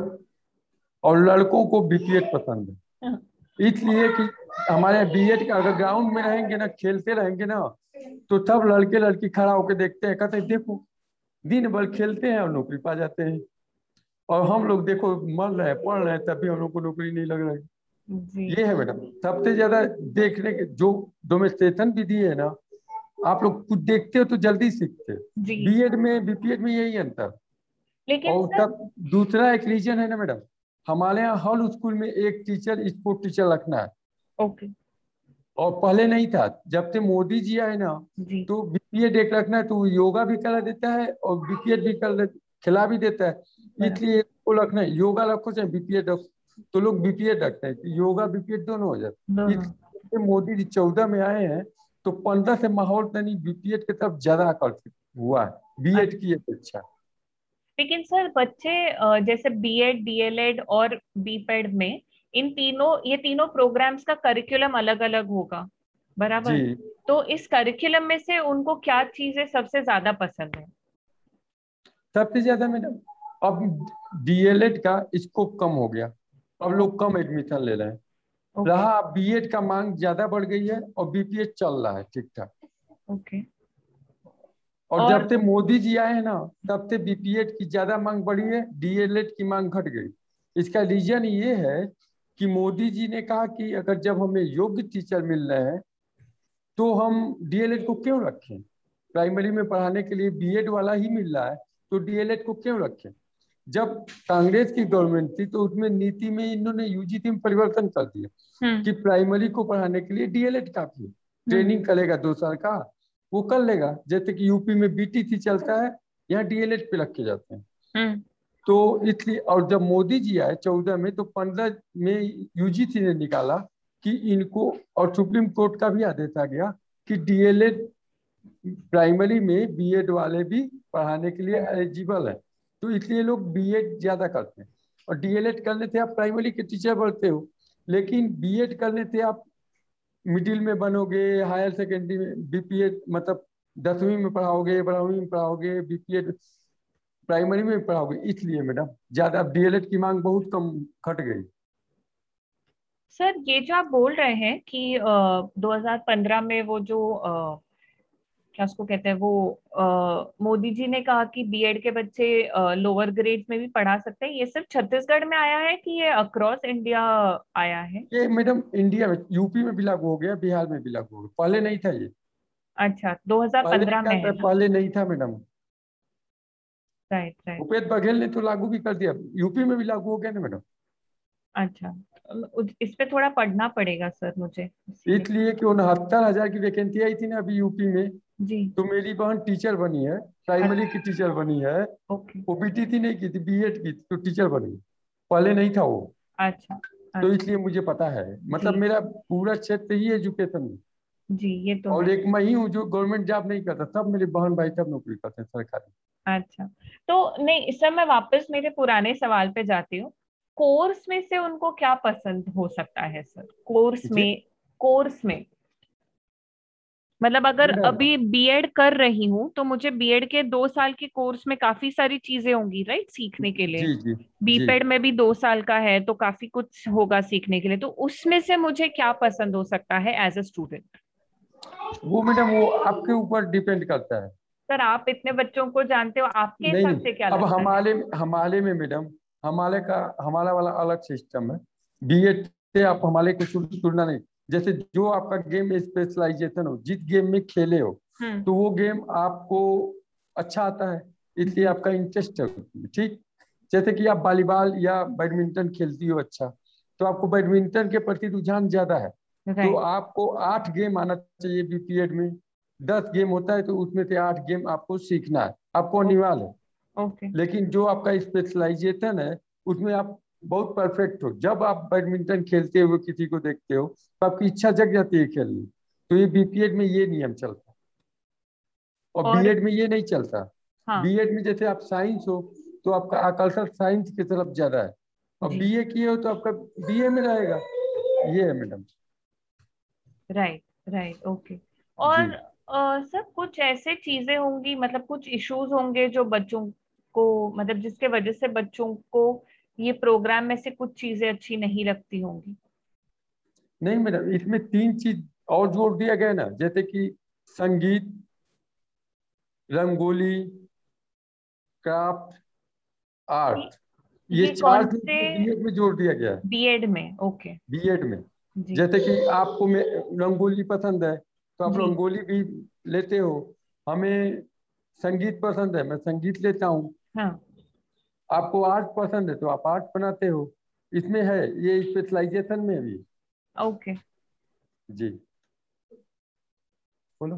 और लड़कों को बीपीएड पसंद है। इसलिए कि हमारे बीएड का अगर ग्राउंड में रहेंगे ना, खेलते रहेंगे ना, तो सब लड़के लड़की खड़ा होकर देखते हैं, कहते हैं देखो दिन भर खेलते हैं और नौकरी पा जाते हैं, और हम लोग देखो मर रहे हैं पढ़ रहे हैं तभी हम लोग को नौकरी नहीं लग रही। जी। ये है मैडम सबसे ज्यादा देखने के जो डोमेस्टेशन विधि है ना, आप लोग कुछ देखते हो तो जल्दी सीखते हो। जी। बीएड में बीपीएड में यही अंतर। लेकिन और सर। तब दूसरा एक रीजन है ना मैडम, हमारे यहाँ हर स्कूल में एक टीचर स्पोर्ट टीचर रखना है, ओके। और पहले नहीं था। जब से मोदी जी आए ना, जी। तो बीपीएड एक रखना है, तो वो योगा भी करा देता है और बीपीएड भी कर खिला भी देता है। बराबर। इसलिए वो रखना है, योगा रखो चाहे बीपीएड रखो, तो लोग बीपीएड रखते हैं कि योगा बीपीएड दोनों हो जाते। दोनों। इसलिए मोदी जी चौदह में आए हैं, तो पंद्रह से माहौल तनी बीपीएड की तरफ ज्यादा आकर्षित हुआ है बीएड की अपेक्षा। लेकिन सर बच्चे अ, जैसे बीएड, डीएलएड और बीपेड में, इन तीनों ये तीनों प्रोग्राम्स का करिकुलम अलग अलग होगा, जी बराबर? तो इस करिकुलम में से उनको क्या चीजें सबसे ज्यादा पसंद है? सबसे ज्यादा मैडम, अब डीएलएड का स्कोप कम हो गया, अब लोग कम एडमिशन ले रहे हैं। ओके। रहा बीएड का मांग ज्यादा बढ़ गई है और बीपीएड चल रहा है ठीक ठाक। ओके। और और जब से मोदी जी आए हैं ना, तब से बीपीएड की ज्यादा मांग बढ़ी है, डीएलएड की मांग घट गई। इसका रीजन ये है कि मोदी जी ने कहा कि अगर जब हमें योग्य टीचर मिल रहे हैं तो हम डीएलएड को क्यों रखें, प्राइमरी में पढ़ाने के लिए बीएड वाला ही मिल रहा है तो डीएलएड को क्यों रखें। जब कांग्रेस की गवर्नमेंट थी तो उसमें नीति में इन्होंने यूजीसी में परिवर्तन कर दिया हम्म। कि प्राइमरी को पढ़ाने के लिए डीएलएड काफी है, हम्म। ट्रेनिंग करेगा दो साल का वो कर लेगा। जैसे कि यूपी में बीटीसी चलता है, यहाँ डीएलएड पे रखे जाते हैं। हम्म। तो इसलिए, और जब मोदी जी आए चौदह में, तो पंद्रह में यूजीसी ने निकाला कि इनको, और सुप्रीम कोर्ट का भी आदेश आ गया कि डीएलएड प्राइमरी में बीएड वाले भी पढ़ाने के लिए एलिजिबल है। तो इसलिए लोग बीएड ज्यादा करते हैं, और डीएलएड करने से आप प्राइमरी के टीचर बनते हो, लेकिन बीएड करने से आप मिडिल में बनोगे, हायर सेकेंडरी में बीपीएड मतलब दसवीं में पढ़ाओगे, बारहवीं में पढ़ाओगे, बीपीएड प्राइमरी में पढ़ाओगे। इसलिए मैडम ज्यादा अब डीएलएड की मांग बहुत कम घट गई। सर ये जो आप बोल रहे हैं कि आ, दो हज़ार पंद्रह में वो जो अ, क्या उसको कहते हैं वो, अ, मोदी जी ने कहा कि बीएड के बच्चे लोअर ग्रेड में भी पढ़ा सकते हैं, ये सिर्फ छत्तीसगढ़ में आया है कि ये अक्रॉस इंडिया आया है? ये मैडम इंडिया में यूपी में भी लागू हो गया, बिहार में भी लागू हो गया, पहले नहीं था ये। अच्छा, पहले दो हज़ार पंद्रह क्या में था, है ना? पहले नहीं था madam. Right, right. Bhupesh Baghel ने तो लागू भी कर दिया, यूपी में भी लागू हो गया ना मैडम। अच्छा। उस- इस पे थोड़ा पढ़ना पड़ेगा सर मुझे, इसीलिए। इसलिए कि उनहत्तर हजार की वैकेंसी आई थी ना अभी यूपी में, जी। तो मेरी बहन टीचर बनी है, प्राइमरी की टीचर बनी है। ओके। वो बीटीसी नहीं की थी, बीएड की थी, तो टीचर बनी, पहले नहीं था वो। अच्छा। तो अच्छा। इसलिए मुझे पता है, मतलब जी। मेरा पूरा क्षेत्र ही एजुकेशन में। जी, ये तो और है। एक मैं ही हूँ जो गवर्नमेंट जॉब नहीं करता, सब मेरे बहन भाई सब नौकरी करते हैं सरकारी। अच्छा। तो नहीं सर, मैं वापस मेरे पुराने सवाल पे जाती हूँ। कोर्स में से उनको क्या पसंद हो सकता है सर? कोर्स जी में, कोर्स में मतलब अगर मैडम। अभी बीएड कर रही हूँ तो मुझे बीएड के दो साल के कोर्स में काफी सारी चीजें होंगी, राइट, सीखने के लिए। जी जी जी। बीपेड में भी दो साल का है तो काफी कुछ होगा सीखने के लिए, तो उसमें से मुझे क्या पसंद हो सकता है एज अ स्टूडेंट? वो मैडम वो आपके ऊपर डिपेंड करता है। सर आप इतने बच्चों को जानते हो, आपके नहीं हिसाब नहीं, से क्या अब लगता है? हमारे हमारे में मैडम, हमारे का हमारा वाला अलग सिस्टम है। बीएड से आप हमारे को तुल- तुलना नहीं। जैसे जो आपका गेम स्पेशलाइजेशन हो, जिस गेम में खेले हो, हम्म। तो वो गेम आपको अच्छा आता है, इसलिए जी। आपका इंटरेस्ट है उसमें, ठीक। जैसे कि आप वॉलीबॉल या बैडमिंटन खेलती हो अच्छा, तो आपको बैडमिंटन के प्रति रुझान ज्यादा है, तो राइट। आपको आठ गेम आना चाहिए बीपीएड में। दस गेम होता है तो उसमें से आठ गेम आपको सीखना है, आपको अनिवार्य है। ओके। लेकिन जो आपका स्पेशलाइजेशन है, उसमें आप बहुत परफेक्ट हो। जब आप बैडमिंटन खेलते हुए किसी को देखते हो तो आपकी इच्छा जग जाती है खेलने। तो ये बीपीएड में ये नियम चलता है, और और बीएड में ये नहीं चलता। हाँ। बीएड में जैसे आप साइंस हो तो आपका आकर्षण साइंस की तरफ ज्यादा है, और जी। बीए किए हो तो आपका बीए में रहेगा। ये है मैडम। राइट। राइट। ओके। जी और अ, सर कुछ ऐसे चीजें होंगी, मतलब कुछ इश्यूज होंगे जो बच्चों को, मतलब जिसके वजह से बच्चों को ये प्रोग्राम में से कुछ चीजें अच्छी नहीं लगती होंगी? नहीं मैडम, इसमें तीन चीज और जोड़ दिया गया ना, जैसे कि संगीत, रंगोली, क्राफ्ट, ये, आर्ट, ये ये चार कौन चीज से? को बीएड में जोड़ दिया गया है। बीएड में? ओके। बीएड में जी। जैसे कि आपको में रंगोली पसंद है तो आप जी। रंगोली भी लेते हो। हमें संगीत पसंद है, मैं संगीत लेता हूँ। हाँ। आपको आर्ट पसंद है तो आप आर्ट बनाते हो। इसमें है, ये स्पेशलाइजेशन में भी। ओके। जी बोलो।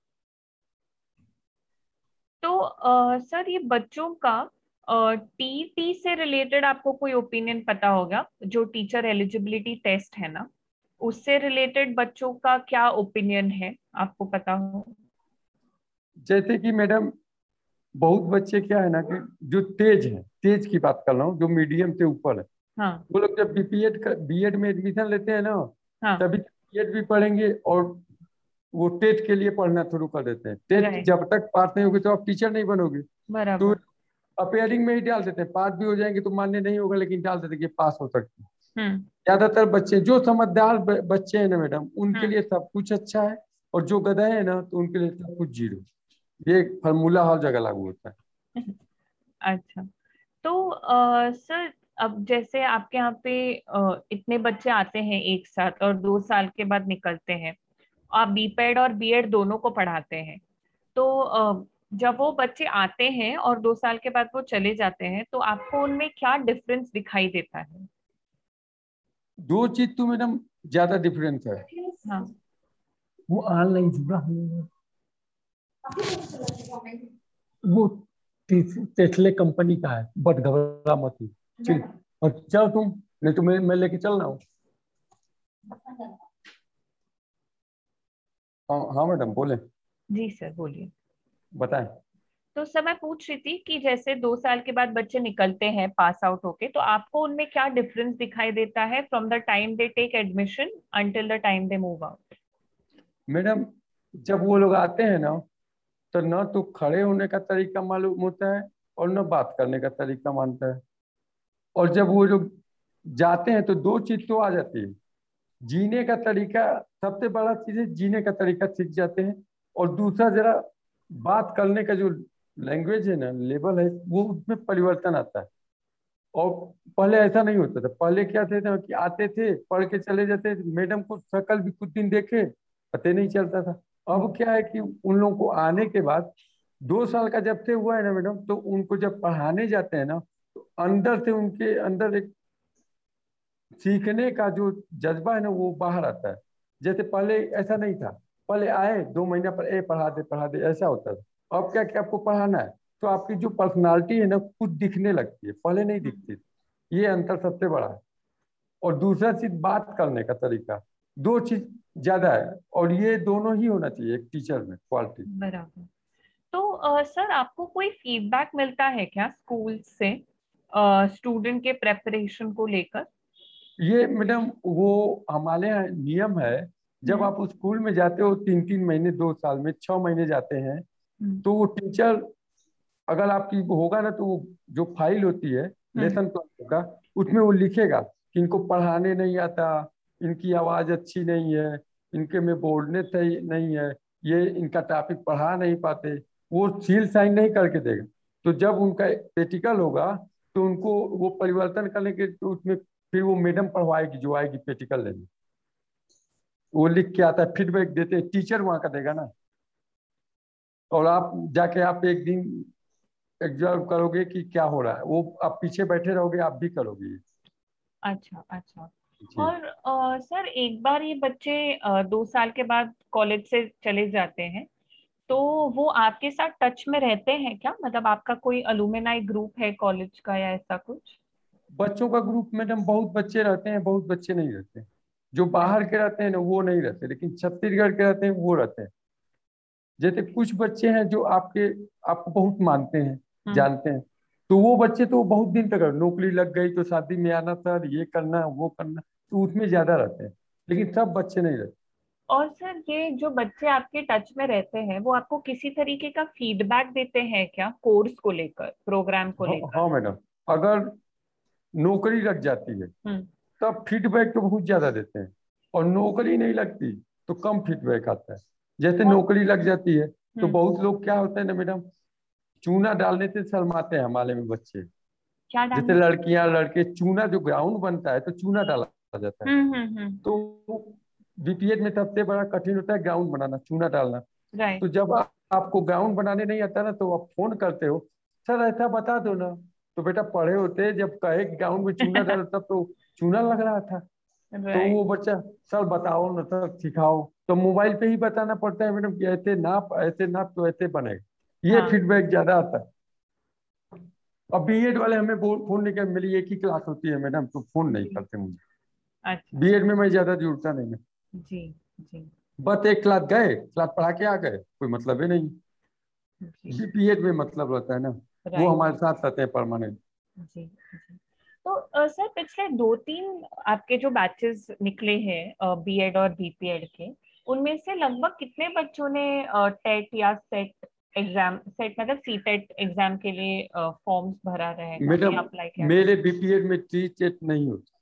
तो अ, सर ये बच्चों का टीटी से रिलेटेड आपको कोई ओपिनियन पता होगा? जो टीचर एलिजिबिलिटी टेस्ट है ना, उससे रिलेटेड बच्चों का क्या ओपिनियन है, आपको पता हो? जैसे कि मैडम, बहुत बच्चे क्या है ना कि जो तेज है, तेज की बात कर रहा हूँ, जो मीडियम से ऊपर है, हाँ। वो लोग जब बीपीएड का बीएड में एडमिशन लेते हैं ना, हाँ। तभी बीएड भी पढ़ेंगे, और वो टेट के लिए पढ़ना शुरू कर देते हैं। TET right. जब तक पास नहीं होगी तो आप टीचर नहीं बनोगे। तो बराबर। अपेयरिंग में ही डाल देते हैं, पास भी हो जाएंगे तो मान्य नहीं होगा, लेकिन डाल देते हैं कि पास हो सकते हैं। हम्म। ज्यादातर बच्चे जो समझदार ब- बच्चे हैं ना मैडम, उनके हम्म। लिए सब कुछ अच्छा है, और जो गधे हैं ना तो उनके लिए सब कुछ जीरो। ये फॉर्मूला हर जगह लागू होता है। अच्छा। तो आ, सर अब जैसे आपके यहाँ पे अ, इतने बच्चे आते हैं एक साथ और दो साल के बाद निकलते हैं, आप बीपेड और बीएड दोनों को पढ़ाते हैं, तो अ, जब वो बच्चे आते हैं और दो साल के बाद वो चले जाते हैं, तो आपको उनमें क्या डिफरेंस दिखाई देता है? दो चीज तो मैडम ज्यादा डिफरेंस है। हाँ। वो ऑनलाइन जुड़ा है, वो टेस- टेस्ले कंपनी का है, बट घबरा मत ही। चल, और चल तुम, नहीं तो मैं मैं लेके चल रहा हूँ। हाँ हाँ मैडम बोले, जी सर बोलिए। बताएं। तो सर मैं पूछ रही थी कि जैसे दो साल के बाद बच्चे निकलते हैं पास आउट होके, तो आपको उनमें क्या डिफरेंस दिखाई देता है from the time they take admission until the time they move out? Madam, जब वो लोग आते हैं ना, तो न तो खड़े होने का तरीका मालूम होता है, और न बात करने का तरीका मानता है। और जब वो लोग जाते हैं तो दो चीज तो आ जाती है। जीने का तरीका, सबसे बड़ा चीज है, जीने का तरीका सीख जाते हैं। और दूसरा जरा, बात करने का जो लैंग्वेज है ना, लेवल है, वो उसमें परिवर्तन आता है। और पहले ऐसा नहीं होता था। पहले क्या थे ना कि आते थे, पढ़ के चले जाते थे, मैडम को शक्ल भी कुछ दिन देखे पता नहीं चलता था। अब क्या है कि उन लोगों को आने के बाद, दो साल का जब से हुआ है ना मैडम, तो उनको जब पढ़ाने जाते हैं ना, तो अंदर से उनके अंदर एक सीखने का जो जज्बा है ना, वो बाहर आता है। जैसे पहले ऐसा नहीं था। पहले आए दो महीना पर, ए पढ़ा दे पढ़ा दे, ऐसा होता था। अब क्या क्या आपको पढ़ाना है, तो आपकी जो पर्सनालिटी है ना, खुद दिखने लगती है, पहले नहीं दिखती थी। ये अंतर सबसे बड़ा है। और दूसरा चीज, बात करने का तरीका। दो चीज ज्यादा है, और ये दोनों ही होना चाहिए एक टीचर में, क्वालिटी। बराबर। तो अ, सर आपको कोई फीडबैक मिलता है क्या स्कूल से स्टूडेंट के प्रेपरेशन को लेकर? ये मैडम, वो हमारे यहाँ नियम है। जब हम्म। आप उस स्कूल में जाते हो, तीन तीन महीने, दो साल में छह महीने जाते हैं, हम्म। तो वो टीचर, अगर आपकी वो होगा ना, तो वो जो फाइल होती है हम्म। लेसन प्लान का, उसमें वो लिखेगा कि इनको पढ़ाने नहीं आता, इनकी आवाज़ अच्छी नहीं है, इनके में बोलने सही नहीं है, ये इनका टॉपिक पढ़ा नहीं पाते। वो सील साइन नहीं करके देगा। तो जब उनका प्रैक्टिकल होगा तो उनको वो परिवर्तन करने के, तो उसमें फिर वो मैडम पढ़वाएगी जो आएगी प्रैक्टिकल लेने, वो लिख के आता है, फीडबैक देते, टीचर वहां का देगा ना। और आप जाके आप एक दिन एग्जॉर्व करोगे कि क्या हो रहा है, वो आप पीछे बैठे रहोगे, आप भी करोगे। अच्छा अच्छा। जी। और अ, सर एक बार ये बच्चे अ, दो साल के बाद कॉलेज से चले जाते हैं, तो वो आपके साथ टच में रहते हैं क्या? मतलब आपका कोई अलुमिनाई ग्रुप है कॉलेज का या ऐसा कुछ? बच्चों का ग्रुप मैडम बहुत बच्चे रहते हैं, बहुत बच्चे नहीं रहते। जो बाहर के रहते हैं ना वो नहीं रहते, लेकिन छत्तीसगढ़ के रहते हैं वो रहते हैं। जैसे कुछ बच्चे हैं जो आपके आपको बहुत मानते हैं, हम्म। जानते हैं, तो वो बच्चे तो बहुत दिन तक, नौकरी लग गई तो शादी में आना सर, ये करना वो करना, तो उसमें ज्यादा रहते हैं, लेकिन सब बच्चे नहीं रहते। और सर ये जो बच्चे आपके टच में रहते हैं वो आपको किसी तरीके का फीडबैक देते हैं क्या कोर्स को लेकर, प्रोग्राम को हाँ लेकर? हाँ मैडम, अगर नौकरी लग जाती है हम्म। तब फीडबैक तो बहुत ज्यादा देते हैं, और नौकरी नहीं लगती तो कम फीडबैक आता है। जैसे और नौकरी लग जाती है तो हम्म। बहुत लोग क्या होता है ना मैडम, चूना डालने से शर्माते हैं हमारे में बच्चे। क्या जैसे डालने? लड़कियां लड़के, चूना जो ग्राउंड बनता है तो चूना डाला जाता है। हम्म हम्म हम्म। तो बीपीएड में सबसे बड़ा कठिन होता है ग्राउंड बनाना, चूना डालना। राइट। तो जब आ, आपको ग्राउंड बनाने नहीं आता ना तो आप फोन करते हो, सर ऐसा बता दो ना। तो बेटा पढ़े होते, जब कहे ग्राउंड में चूना डालो तब तो चूना लग रहा था। तो राइट। वो बच्चा, सर बताओ ना सर, सिखाओ। तो मोबाइल पे ही बताना पड़ता है मैडम कि ऐसे नाप, ऐसे नाप तो ऐसे बनेगा, ये हाँ। फीडबैक ज्यादा आता है। अब बीएड वाले हमें बो- फोन नहीं कर, मेरी एक ही क्लास होती है मैडम, तो फोन नहीं जी। करते मुझे। अच्छा। बीएड में मैं ज्यादा जुड़ता नहीं है। जी जी। बस एक क्लास गए, क्लास पढ़ा के आ गए, कोई मतलब ही नहीं। जी। बीपीएड में मतलब रहता है ना, वो राइट। हमारे साथ रहते हैं परमानेंट। जी जी। तो अ, सर पिछले दो तीन आपके जो बैचेस निकले हैं बीएड और बीपीएड के, उनमें से लगभग कितने बच्चों ने टेट या सेट एग्जाम, सेट मतलब सी टेट एग्जाम के लिए फॉर्म्स भरा रहेगा मैडम या अप्लाई किया रहेगा? मेरे बीपीएड में टी टेट नहीं होता,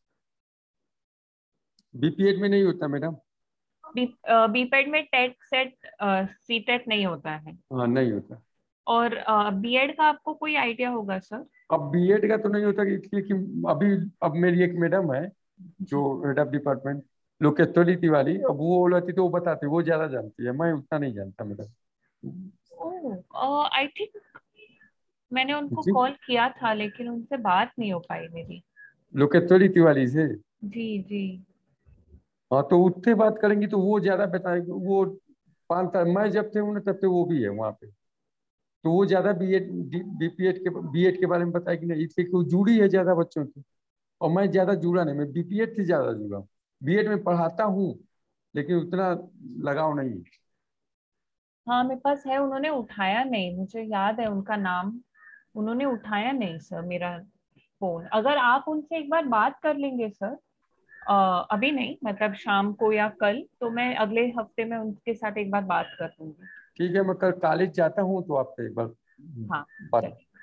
बीपीएड में नहीं होता मैडम। बी बीपेड में टेट सेट सी टेट नहीं होता है? हाँ नहीं होता। और बीएड का आपको कोई आइडिया होगा सर? अब बीएड का तो नहीं होता कि इसलिए कि अभी, अब मेरी एक मैडम है जो जी। Head of department, Lokeshwari Tiwari, अब वो रहती तो वो बताती, वो ज्यादा जानती है, मैं उतना नहीं जानता मैडम। ओह, आई थिंक मैंने उनको जी, कॉल किया था लेकिन उनसे बात नहीं हो पाई मेरी। लोकेश्वरी तिवारी से। जी जी। हाँ तो उससे बात करेंगी तो वो ज्यादा बताएगी। वो पाँच साल मैं जब से हूँ ना तब से वो भी है वहाँ पे, तो वो ज्यादा बीएड बीपीएड के बीएड के बारे में बताएगी नहीं, इसलिए कि वो जुड़ी है ज्यादा बच्चों से। और मैं ज्यादा जुड़ा नहीं, मैं बीपीएड से ज्यादा जुड़ा हूँ। बीएड में पढ़ाता हूँ लेकिन उतना लगाव नहीं है। हाँ मेरे पास है, उन्होंने उठाया नहीं, मुझे याद है उनका नाम। उन्होंने उठाया नहीं सर मेरा फोन। अगर आप उनसे एक बार बात कर लेंगे सर, अ, अभी नहीं मतलब शाम को या कल, तो मैं अगले हफ्ते में उनके साथ एक बार बात कर लूंगी। ठीक है, मैं कल कॉलेज जाता हूँ तो आपसे एक बार हाँ बात चलिए।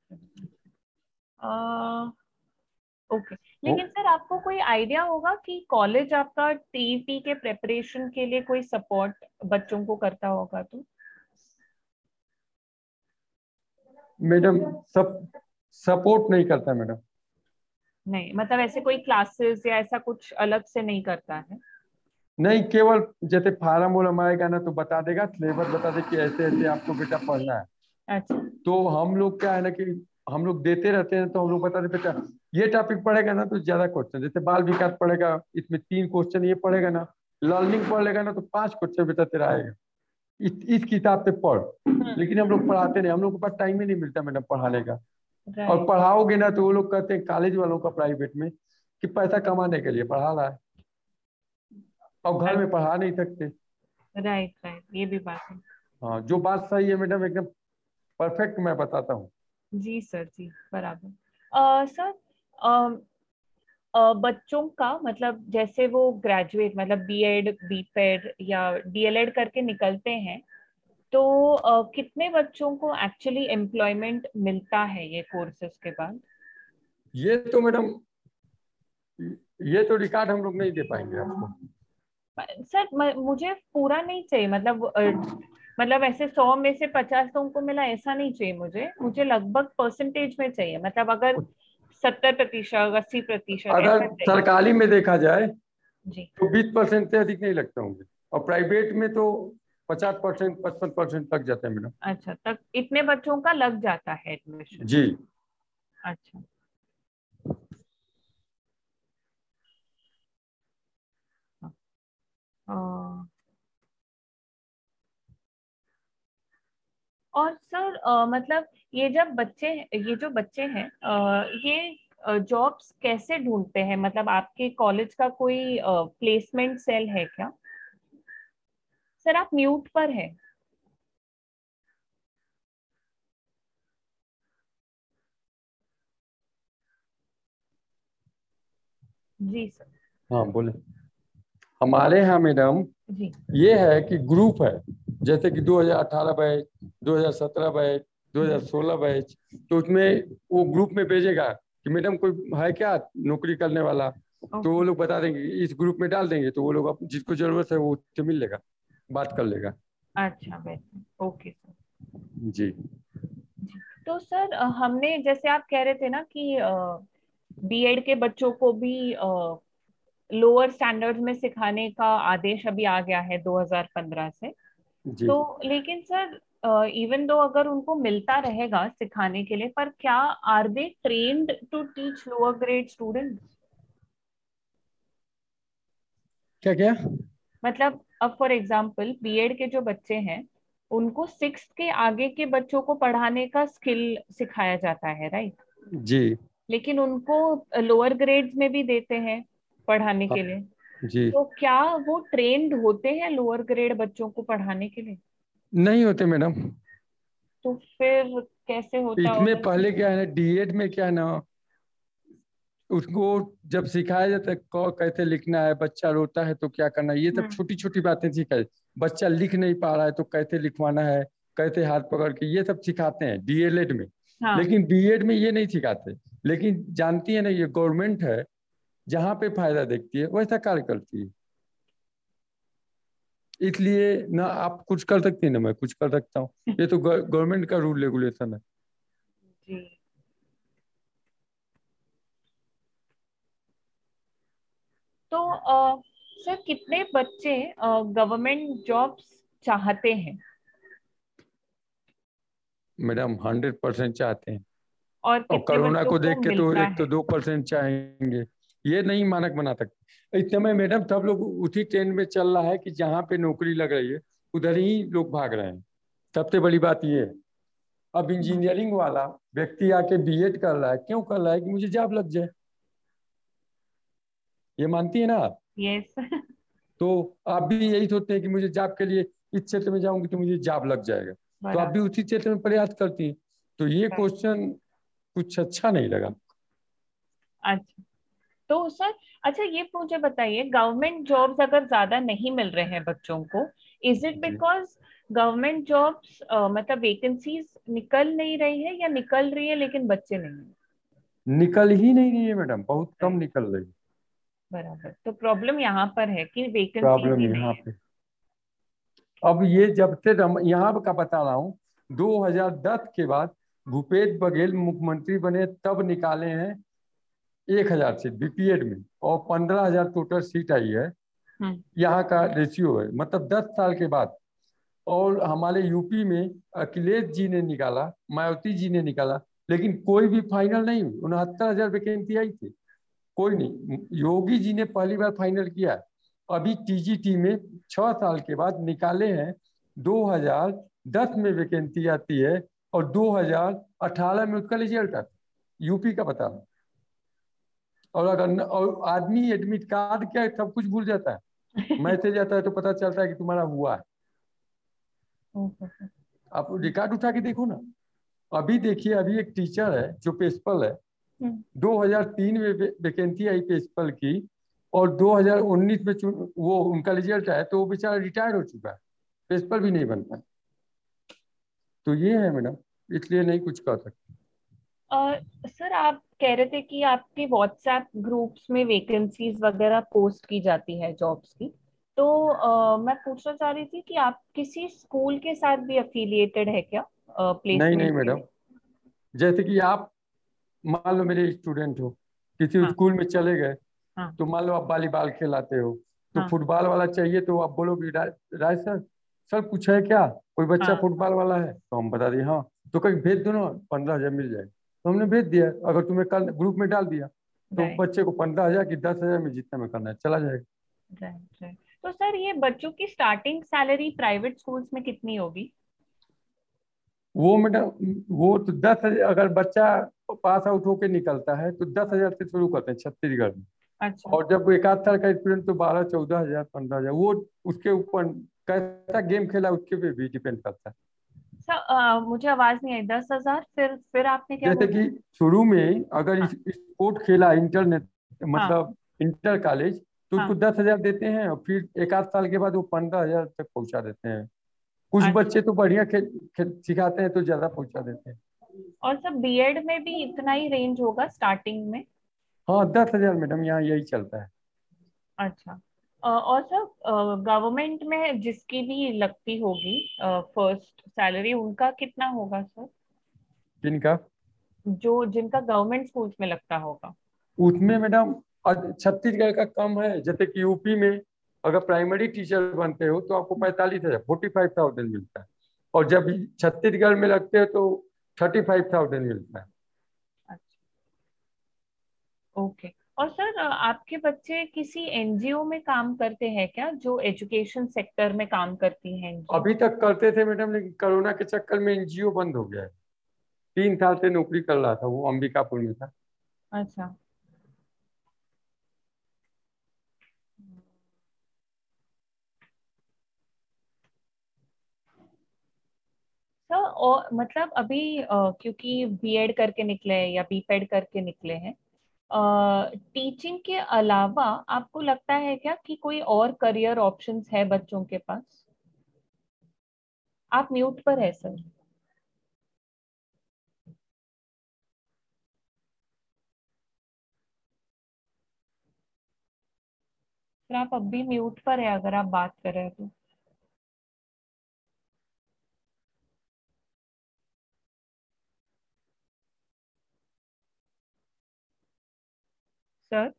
ओके। हो। लेकिन सर आपको कोई आइडिया होगा कि कॉलेज आपका टीईटी के प्रिपरेशन के लिए कोई सपोर्ट बच्चों को करता होगा तो? मैडम सब सपोर्ट नहीं करता मैडम। नहीं मतलब ऐसे कोई क्लासेस या ऐसा कुछ अलग से नहीं करता है? नहीं, केवल जैसे फार्म वोरम आएगा ना तो बता देगा, सिलेबस बता दे कि ऐसे ऐसे आपको बेटा पढ़ना है। अच्छा। तो हम लोग क्या है ना कि हम लोग देते रहते हैं, तो हम लोग बता देते बेटा ये टॉपिक पढ़ेगा ना तो ज्यादा क्वेश्चन, जैसे बाल विकास पढ़ेगा इसमें तीन क्वेश्चन ये पढ़ेगा ना, लर्निंग पढ़ लेगा ना तो पांच क्वेश्चन बेटा तेरा आएगा, इस, इस किताब से पढ़। हम्म। लेकिन हम लोग पढ़ाते नहीं, हम लोग के पास टाइम ही नहीं मिलता मैडम पढ़ाने का। और राइट। पढ़ाओगे ना तो वो लोग कहते हैं कॉलेज वालों का प्राइवेट में कि पैसा कमाने के लिए पढ़ा रहा है, और घर में पढ़ा नहीं सकते। राइट राइट, ये भी बात है। हाँ जो बात सही है मैडम, एकदम परफेक्ट मैं बताता हूँ। जी सर जी बराबर। अ, सर अ, अ, बच्चों का मतलब जैसे वो ग्रेजुएट मतलब बीएड बीपेड या डीएलएड करके निकलते हैं, तो अ, कितने बच्चों को एक्चुअली एम्प्लॉयमेंट मिलता है ये कोर्सेज के बाद? ये तो मैडम, ये तो रिकॉर्ड हम लोग नहीं दे पाएंगे आपको। सर म- मुझे पूरा नहीं चाहिए, मतलब मतलब ऐसे सौ में से पचास तो उनको मिला ऐसा नहीं चाहिए मुझे, मुझे लगभग परसेंटेज में चाहिए, मतलब अगर सत्तर प्रतिशत अस्सी प्रतिशत अगर ऐसा चाहिए। सरकारी में देखा जाए जी। तो बीस परसेंट से अधिक नहीं लगते होंगे, और प्राइवेट में तो पचास परसेंट पचपन परसेंट लग जाते हैं मैडम। अच्छा, तक इतने बच्चों का लग जाता है एडमिशन। जी। अच्छा। अ, और सर अ, मतलब ये जब बच्चे ये जो बच्चे हैं अ, ये जॉब्स कैसे ढूंढते हैं, मतलब आपके कॉलेज का कोई प्लेसमेंट सेल है क्या? सर आप म्यूट पर हैं। जी सर। हाँ बोले। हमारे यहाँ मैडम जी। ये है कि ग्रुप है, जैसे कि दो हज़ार अठारह बैच, दो हज़ार सत्रह बैच, जी। दो हज़ार सोलह बैच। तो उसमें वो ग्रुप में भेजेगा कि मैडम कोई है क्या नौकरी करने वाला, तो वो ओके। लोग बता देंगे, इस ग्रुप में डाल देंगे, तो वो लोग अब जिसको जरूरत है वो उससे मिल लेगा, बात कर लेगा। अच्छा वैसे, ओके सर। जी। जी। तो सर अ, हमने जैसे आप कह रहे थे ना कि बीएड के बच्चों को भी लोअर स्टैंडर्ड्स में सिखाने का आदेश अभी आ गया है दो हज़ार पंद्रह से। जी। तो लेकिन सर इवन दो अगर उनको मिलता रहेगा सिखाने के लिए, पर क्या are they trained to teach lower grade students? क्या क्या? मतलब अब फॉर एग्जांपल बीएड के जो बच्चे हैं उनको सिक्स के आगे के बच्चों को पढ़ाने का स्किल सिखाया जाता है, राइट? जी। लेकिन उनको लोअर ग्रेड्स में भी देते हैं पढ़ाने हाँ। के लिए। जी। तो क्या वो ट्रेन्ड होते हैं लोअर ग्रेड बच्चों को पढ़ाने के लिए? नहीं होते मैडम। तो फिर कैसे होता इसमें होगा पहले कि? क्या है, डीएड में क्या है ना, उसको जब सिखाया जाता है कौ कैसे लिखना है, बच्चा रोता है तो क्या करना है, ये सब हम्म। छोटी छोटी बातें सिखाई। बच्चा लिख नहीं पा रहा है तो कैसे लिखवाना है, कैसे हाथ पकड़ के, ये सब सिखाते हैं डीएलएड में। हाँ। लेकिन बीएड में ये नहीं सिखाते। लेकिन जानती है ना, ये गवर्नमेंट है, जहाँ पे फायदा देखती है वैसा कार्य करती है। इसलिए ना आप कुछ कर सकती है ना मैं कुछ कर सकता हूँ, ये तो गवर्नमेंट का रूल रेगुलेशन है। जी। तो अ, सर कितने बच्चे गवर्नमेंट जॉब्स चाहते हैं? मैडम हंड्रेड परसेंट चाहते हैं। और और कितने कोरोना बच्चों को को देख के तो मिलता एक तो है? दो परसेंट चाहेंगे। ये नहीं मानक बना सकते। इस समय मैडम सब लोग उसी ट्रेंड में चल रहा है कि जहाँ पे नौकरी लग रही है उधर ही लोग भाग रहे हैं। सबसे बड़ी बात ये है। अब हम्म। इंजीनियरिंग वाला व्यक्ति आके बीएड कर रहा है, क्यों कर रहा है? कि मुझे जॉब लग जाए। ये मानती है ना आप? यस। तो आप भी यही सोचते हैं कि मुझे जॉब के लिए इस क्षेत्र में जाऊंगी तो मुझे जॉब लग जाएगा, तो आप भी बराबर। उसी क्षेत्र में प्रयास करती हैं। तो ये क्वेश्चन कुछ अच्छा नहीं लगा। अच्छा। तो सर, अच्छा ये मुझे बताइए, गवर्नमेंट जॉब्स अगर ज्यादा नहीं मिल रहे हैं बच्चों को, इज इट जी। बिकॉज गवर्नमेंट जॉब्स मतलब वैकेंसीज निकल नहीं रही है, या निकल रही है लेकिन बच्चे नहीं निकल ही नहीं रही है मैडम, बहुत है? कम निकल रही है। बराबर, तो प्रॉब्लम यहाँ पर है कि वैकेंसीज प्रॉब्लम ही नहीं यहाँ है। पे। अब ये जब से रम, यहाँ का बता रहा हूँ, दो हज़ार दस के बाद भूपेश बघेल मुख्यमंत्री बने तब निकाले हैं एक हजार सीट बीपीएड में, और पंद्रह हजार टोटल सीट आई है। हम्म। यहाँ का रेशियो है, मतलब दस साल के बाद। और हमारे यूपी में अखिलेश जी ने निकाला, मायावती जी ने निकाला, लेकिन कोई भी फाइनल नहीं हुई। उनहत्तर हजार वैकेंसी आई थी, कोई नहीं। योगी जी ने पहली बार फाइनल किया। अभी टीजीटी में छह साल के बाद निकाले हैं। दो हज़ार दस में वैकेंसी आती है और दो हज़ार अठारह में उसका रिजल्ट आता है। यूपी का बता रहा हूं। और अगर न, और आदमी एडमिट कार्ड क्या सब कुछ भूल जाता है, मैसेज आता है तो पता चलता है कि तुम्हारा हुआ है। आप रिकॉर्ड उठा के देखो ना। अभी देखिए, अभी एक टीचर है जो प्रिंसिपल है, हम्म। दो हज़ार तीन में वैकेंसी आई प्रिंसिपल की, और दो हज़ार उन्नीस में चुन- वो उनका रिजल्ट आया तो वो बेचारा रिटायर हो चुका है, प्रिंसिपल भी नहीं बन पाया। तो ये है मैडम, इसलिए नहीं कुछ कर सकते। और सर आप कह रहे थे कि आपके व्हाट्सएप ग्रुप्स में वैकेंसीज वगैरह पोस्ट की जाती है जॉब्स की। तो अ, मैं पूछना चाह रही थी कि आप किसी स्कूल के साथ भी अफिलिएटेड है क्या नहीं नहीं प्लेसमेंट के मैडम, लिए? जैसे कि आप मान लो मेरे स्टूडेंट हो, किसी हाँ स्कूल में चले गए, हाँ तो मान लो आप वॉलीबॉल खिलाते हो, तो हाँ फुटबॉल वाला चाहिए तो आप बोलोगे राय राय सर, सर कुछ है क्या, कोई बच्चा हाँ। फुटबॉल वाला है, तो हम बता दिए हाँ, तो कहीं भेज दो ना, पंद्रह हजार मिल जाए, तो हमने भेज दिया। अगर तुम्हें कल ग्रुप में डाल दिया तो राइट बच्चे को पंद्रह हजार की दस हजार में जितना में करना है चला जाएगा। Right right. तो सर ये बच्चों की स्टार्टिंग सैलरी प्राइवेट स्कूल्स में कितनी होगी? वो मैडम, वो तो दस हजार, अगर बच्चा पास आउट होके निकलता है तो दस हजार से शुरू करते हैं छत्तीसगढ़ में। अच्छा। और जब एक आध साल का स्टूडेंट तो बारह चौदह हजार पंद्रह हजार, वो उसके ऊपर कैसा गेम खेला उसके पे भी डिपेंड करता है। सर अ, मुझे आवाज नहीं आई। दस हजार, फिर फिर आपने क्या जैसे बोला? कि शुरू में अगर हाँ स्पोर्ट खेला इंटरनेट, हाँ मतलब इंटर कॉलेज, तो उसको हाँ। दस हजार देते हैं और फिर एक आध साल के बाद वो पंद्रह हजार तक पहुंचा देते हैं। कुछ अच्छा। बच्चे तो बढ़िया खेल खेल सिखाते हैं तो ज्यादा पहुंचा देते हैं। और सर बीएड में भी इतना ही रेंज होगा स्टार्टिंग में? हाँ दस हजार मैडम, यहाँ यही चलता है। अच्छा। अ, और सर गवर्नमेंट में जिसकी भी लगती होगी फर्स्ट सैलरी, उनका कितना होगा सर? जिनका, जो जिनका गवर्नमेंट स्कूल्स में लगता होगा। उसमें मैडम अद- छत्तीसगढ़ का कम है। जैसे कि यूपी में अगर प्राइमरी टीचर बनते हो तो आपको पैंतालीस हजार फोर्टी फाइव थाउजेंड मिलता है, और जब छत्तीसगढ़ में लगते हो तो थर्टी फाइव थाउजेंड मिलता है। अच्छा। ओके। और सर अ, आपके बच्चे किसी एनजीओ में काम करते हैं क्या, जो एजुकेशन सेक्टर में काम करती हैं एनजीओ? अभी तक करते थे मैडम, लेकिन कोरोना के चक्कर में एनजीओ बंद हो गया है। तीन साल से नौकरी कर रहा था, वो अंबिकापुर में था। अच्छा। सर और मतलब अभी अ, क्योंकि बीएड करके निकले हैं या बीपेड करके निकले हैं, टीचिंग के अलावा आपको लगता है क्या कि कोई और करियर ऑप्शंस है बच्चों के पास? आप म्यूट पर है सर। सर आप अब भी म्यूट पर है अगर आप बात कर रहे हैं तो। सर।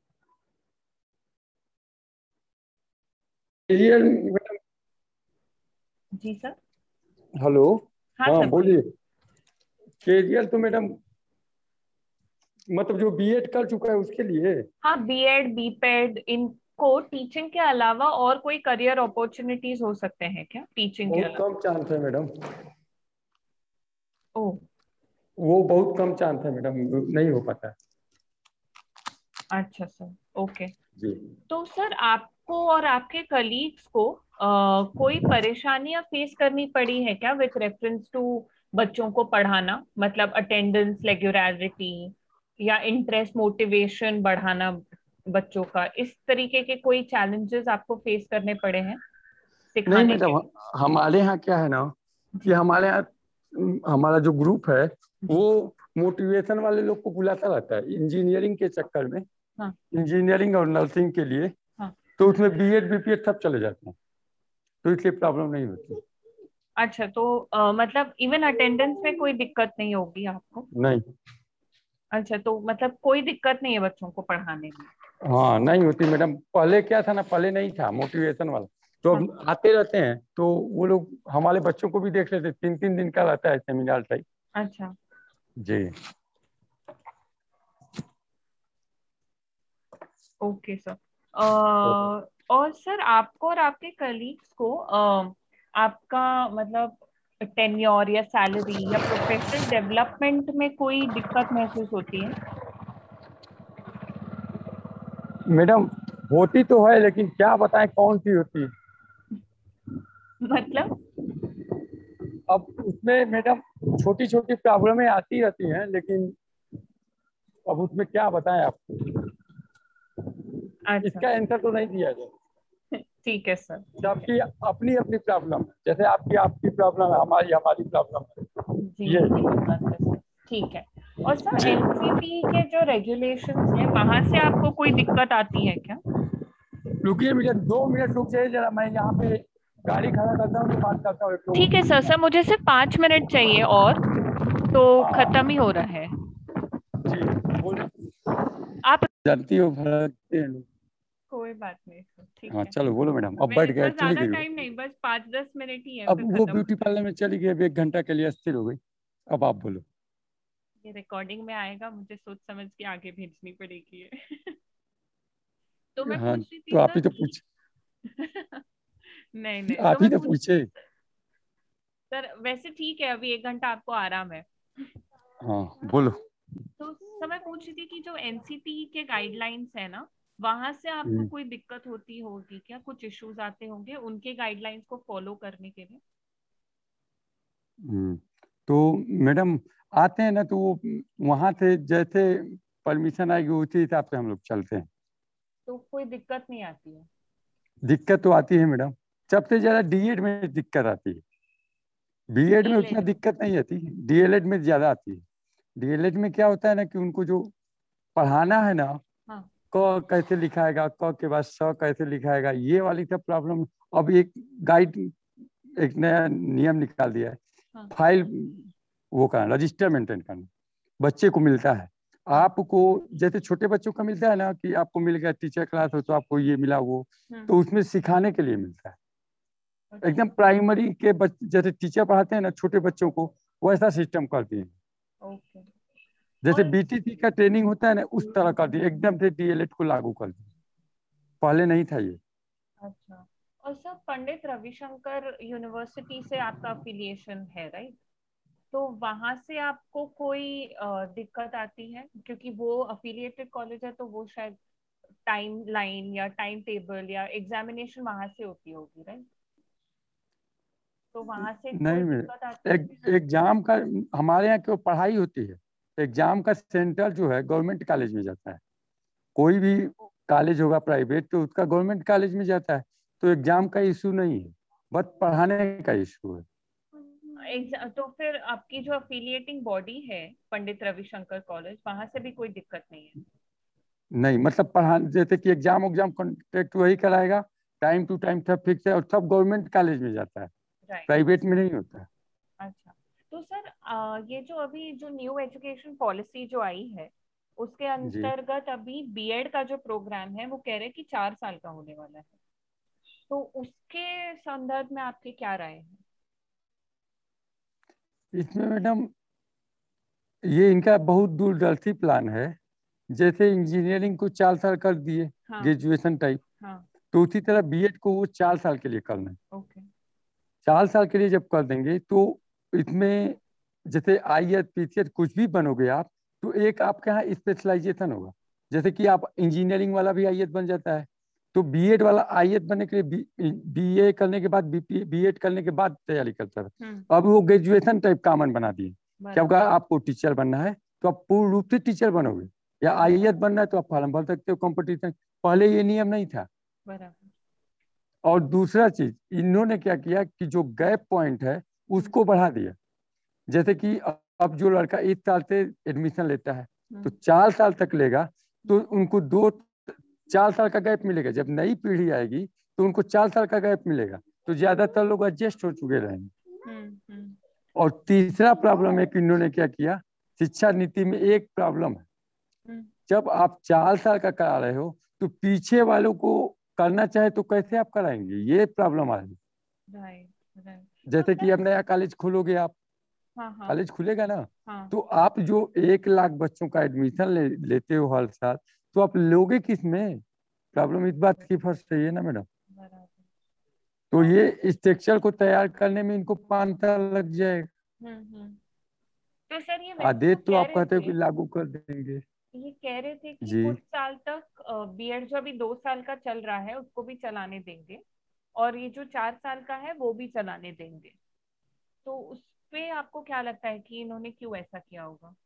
करियर मैडम, जी सर। हेलो, हाँ हाँ सर बोलिए। बोलिए। करियर तो मैडम, मतलब जो बीएड कर चुका है उसके लिए। हाँ बीएड बीपेड इनको टीचिंग के अलावा और कोई करियर अपॉर्चुनिटीज हो सकते हैं क्या टीचिंग के बहुत अलावा? कम चांस है मैडम, ओ। वो बहुत कम चांस है मैडम, नहीं हो पाता है। अच्छा सर। ओके। जी। तो सर आपको और आपके कलीग्स को अ, कोई परेशानियां फेस करनी पड़ी है क्या विथ रेफरेंस टू बच्चों को पढ़ाना, मतलब अटेंडेंस रेगुलरिटी या इंटरेस्ट मोटिवेशन बढ़ाना बच्चों का, इस तरीके के कोई चैलेंजेस आपको फेस करने पड़े हैं नहीं सिखाने के मैडम, लिए? हमारे यहाँ क्या है ना, कि जी। हमारे यहाँ अम, हमारा जो ग्रुप है जी। वो मोटिवेशन वाले लोग को बुलाता रहता है इंजीनियरिंग के चक्कर में, हाँ इंजीनियरिंग और नर्सिंग के लिए। हाँ। तो उसमें बीएड बीपीएड सब चले जाते हैं, तो इसलिए प्रॉब्लम नहीं होती। अच्छा तो अ, मतलब इवन अटेंडेंस में कोई दिक्कत नहीं होगी आपको? नहीं। अच्छा तो मतलब कोई दिक्कत नहीं है बच्चों को पढ़ाने में? हाँ नहीं होती मैडम, पहले क्या था ना, पहले नहीं था मोटिवेशन वाला, तो हाँ। अब आते रहते हैं तो वो लोग हमारे बच्चों को भी देख लेते, तीन तीन दिन का रहता है सेमिनार टाइप। अच्छा। जी। Okay sir. तो और सर आपको और आपके कलीग्स को अ, आपका मतलब टेन्योर या सैलरी या प्रोफेशनल डेवलपमेंट में कोई दिक्कत महसूस होती है? मैडम होती तो है, लेकिन क्या बताएं कौन सी होती है। मतलब? अब उसमें मैडम छोटी छोटी प्रॉब्लमें आती रहती हैं, लेकिन अब उसमें क्या बताएं आपको, अच्छा। इसका आंसर तो नहीं दिया जाए। ठीक है सर। ठीक है। सबकी अपनी अपनी प्रॉब्लम है, जैसे आपकी आपकी प्रॉब्लम है, हमारी हमारी प्रॉब्लम है। जी ये सही बात है सर। ठीक है। और सर जी। एनसीपी के जो रेगुलेशंस हैं वहां से आपको कोई दिक्कत आती है क्या? रुकिए भैया, दो मिनट रुक जाइए जरा, मैं यहाँ पे गाड़ी खड़ा करता हूँ तो बात करता हूँ एक लोगों ठीक है सर, सर मुझे सिर्फ पाँच मिनट चाहिए और तो खत्म ही हो रहा है। जी बोलिए। आप जानती हो भरते हैं लोग। कोई बात नहीं सर, ठीक हाँ है। चलो बोलो मैडम, अब बैठ मैं गए, सर चली ज्यादा गई वो। टाइम नहीं, बस पाँच दस मिनट ही है, अब फिर वो खत्म हो ब्यूटी जाएगा। पार्लर में चली गई, अब एक घंटा के लिए अस्थिर हो गई। अब आप बोलो। ये रिकॉर्डिंग में आएगा, मुझे सोच समझ के आगे भेजनी पड़ेगी ये। तो मैं हाँ पूछ रही थी तो आप सर ही तो कि पूछ, नहीं नहीं, तो आप ही मैं तो पूछ पूछे। सर, वैसे ठीक है, अभी एक घंटा आपको आराम है। हाँ बोलो। तो सर मैं पूछ रही थी कि जो एनसीटी के गाइडलाइंस है ना, वहां से आपको हम्म, कोई दिक्कत होती होगी क्या? कुछ इश्यूज आते होंगे उनके गाइडलाइंस को फॉलो करने के लिए? हम्म। तो मैडम आते हैं ना, तो वो वहां से जैसे परमिशन आएगी उसी हिसाब से हम लोग चलते हैं। तो कोई दिक्कत नहीं आती है? दिक्कत तो आती है मैडम, सबसे ज्यादा डीएड में दिक्कत आती है। बीएड में उतना डीएलएड में? दिक्कत नहीं आती, डीएलएड में ज्यादा आती है। डीएलएड में क्या होता है ना कि उनको जो पढ़ाना है ना, हाँ। क कैसे लिखाएगा, क के बाद स कैसे लिखाएगा, ये वाली सब प्रॉब्लम। अब एक गाइड, एक नया नियम निकाल दिया है, हाँ। फाइल वो करना, रजिस्टर मेंटेन करना बच्चे को मिलता है। हाँ। आपको जैसे छोटे बच्चों का मिलता है ना कि आपको मिल गया टीचर क्लास हो तो आपको ये मिला वो, हम्म। तो उसमें सिखाने के लिए मिलता है। अच्छा। एकदम प्राइमरी के बच्चे जैसे टीचर पढ़ाते हैं ना छोटे बच्चों को, वैसा सिस्टम कर दिए। ओके। जैसे और बीटीसी का ट्रेनिंग होता है ना, उस तरह कर दिए, एकदम से डीएलएड को लागू कर दिया, पहले नहीं था ये। अच्छा, और सर पंडित रविशंकर यूनिवर्सिटी से आपका अफिलिएशन है, राइट? तो वहां से आपको कोई अ, दिक्कत आती है? क्योंकि वो अफिलिएटेड कॉलेज है, तो वो शायद टाइम लाइन या टाइम टेबल या एग्जामिनेशन वहां से होती होगी, राइट? तो वहां से कोई नहीं दिक्कत आती मेरे है? एक, एग्जाम का, हमारे यहाँ क्यों पढ़ाई होती है, एग्जाम का सेंटर जो है गवर्नमेंट कॉलेज में जाता है। कोई भी कॉलेज होगा प्राइवेट तो उसका गवर्नमेंट कॉलेज में जाता है, तो एग्जाम का इशू नहीं है, बस पढ़ाने का इशू है। एग्जा- तो फिर आपकी जो अफिलिएटिंग बॉडी है पंडित रविशंकर कॉलेज, वहां से भी कोई दिक्कत नहीं है? नहीं मतलब पढ़ा, जैसे कि एग्जाम एग्जाम कॉन्टेक्ट वही कराएगा, टाइम टू टाइम सब फिक्स है, और सब गवर्नमेंट कॉलेज में जाता है, राइट। प्राइवेट में नहीं होता है। अच्छा। तो सर अ, ये जो अभी जो न्यू एजुकेशन पॉलिसी जो आई है, उसके जी अंतर्गत अभी बीएड का जो प्रोग्राम है वो कह रहे हैं कि चार साल का होने वाला है। तो उसके संदर्भ में आपकी क्या राय है? इसमें मैडम ये इनका बहुत दूरदर्शी प्लान है। जैसे इंजीनियरिंग को चार साल कर दिए, हाँ। ग्रेजुएशन टाइप, हाँ। तो उसी तरह बीएड को वो चार साल के लिए करना है। ओके। चार साल के लिए जब कर देंगे तो इसमें जैसे I S P C S कुछ भी बनोगे आप, तो एक आपके यहाँ स्पेशलाइजेशन होगा। जैसे कि आप इंजीनियरिंग वाला भी आई ए एस बन जाता है, तो बीएड वाला आई ए एस बनने के लिए बीए करने के बाद बीएड करने के बाद तैयारी करता है। हम्म। अब वो ग्रेजुएशन टाइप कॉमन बना दिए। क्या बराबर। होगा, आपको टीचर बनना है तो आप पूर्ण रूप से टीचर बनोगे, या आई ए एस बनना है तो आप फॉर्म भर सकते हो कंपटीशन। पहले ये नियम नहीं था। बराबर। और दूसरा चीज इन्होंने क्या किया कि जो गैप पॉइंट है हम्म। उसको बढ़ा दिया। जैसे कि अब जो लड़का एक साल से एडमिशन लेता है तो हम्म। चार साल तक लेगा, तो उनको दो चार साल का गैप मिलेगा। जब नई पीढ़ी आएगी तो उनको चार साल का गैप मिलेगा, तो ज्यादातर लोग एडजस्ट हो चुके रहेंगे। हम्म। हम्म। और तीसरा प्रॉब्लम है कि इन्होंने क्या किया, शिक्षा नीति में एक प्रॉब्लम है, हम्म। जब आप चार साल का करा रहे हो तो पीछे वालों को करना चाहे तो कैसे आप कराएंगे, ये प्रॉब्लम आ रही है। राइट। राइट। तो जैसे कि सर। अब नया कॉलेज खोलोगे आप, हाँ। हाँ। कॉलेज खुलेगा ना, हाँ। तो आप जो एक लाख बच्चों का एडमिशन ले, लेते हो हर साल, तो आप लोगे किस में, प्रॉब्लम इस बात की फंस रही है ना मैडम। बराबर। तो और ये स्ट्रक्चर को तैयार करने में इनको पाँच साल लग जाएगा। हम्म। हम्म। तो सर ये वैसे वो आदेश तो कह आप रहे कहते हो थे, कि लागू कर देंगे। ये कह रहे थे कि जी कुछ साल तक बीएड जो अभी दो साल का चल रहा है उसको भी चलाने देंगे, और ये जो चार साल का है वो भी चलाने देंगे। तो उस पे आपको क्या लगता है कि इन्होंने क्यों ऐसा किया होगा?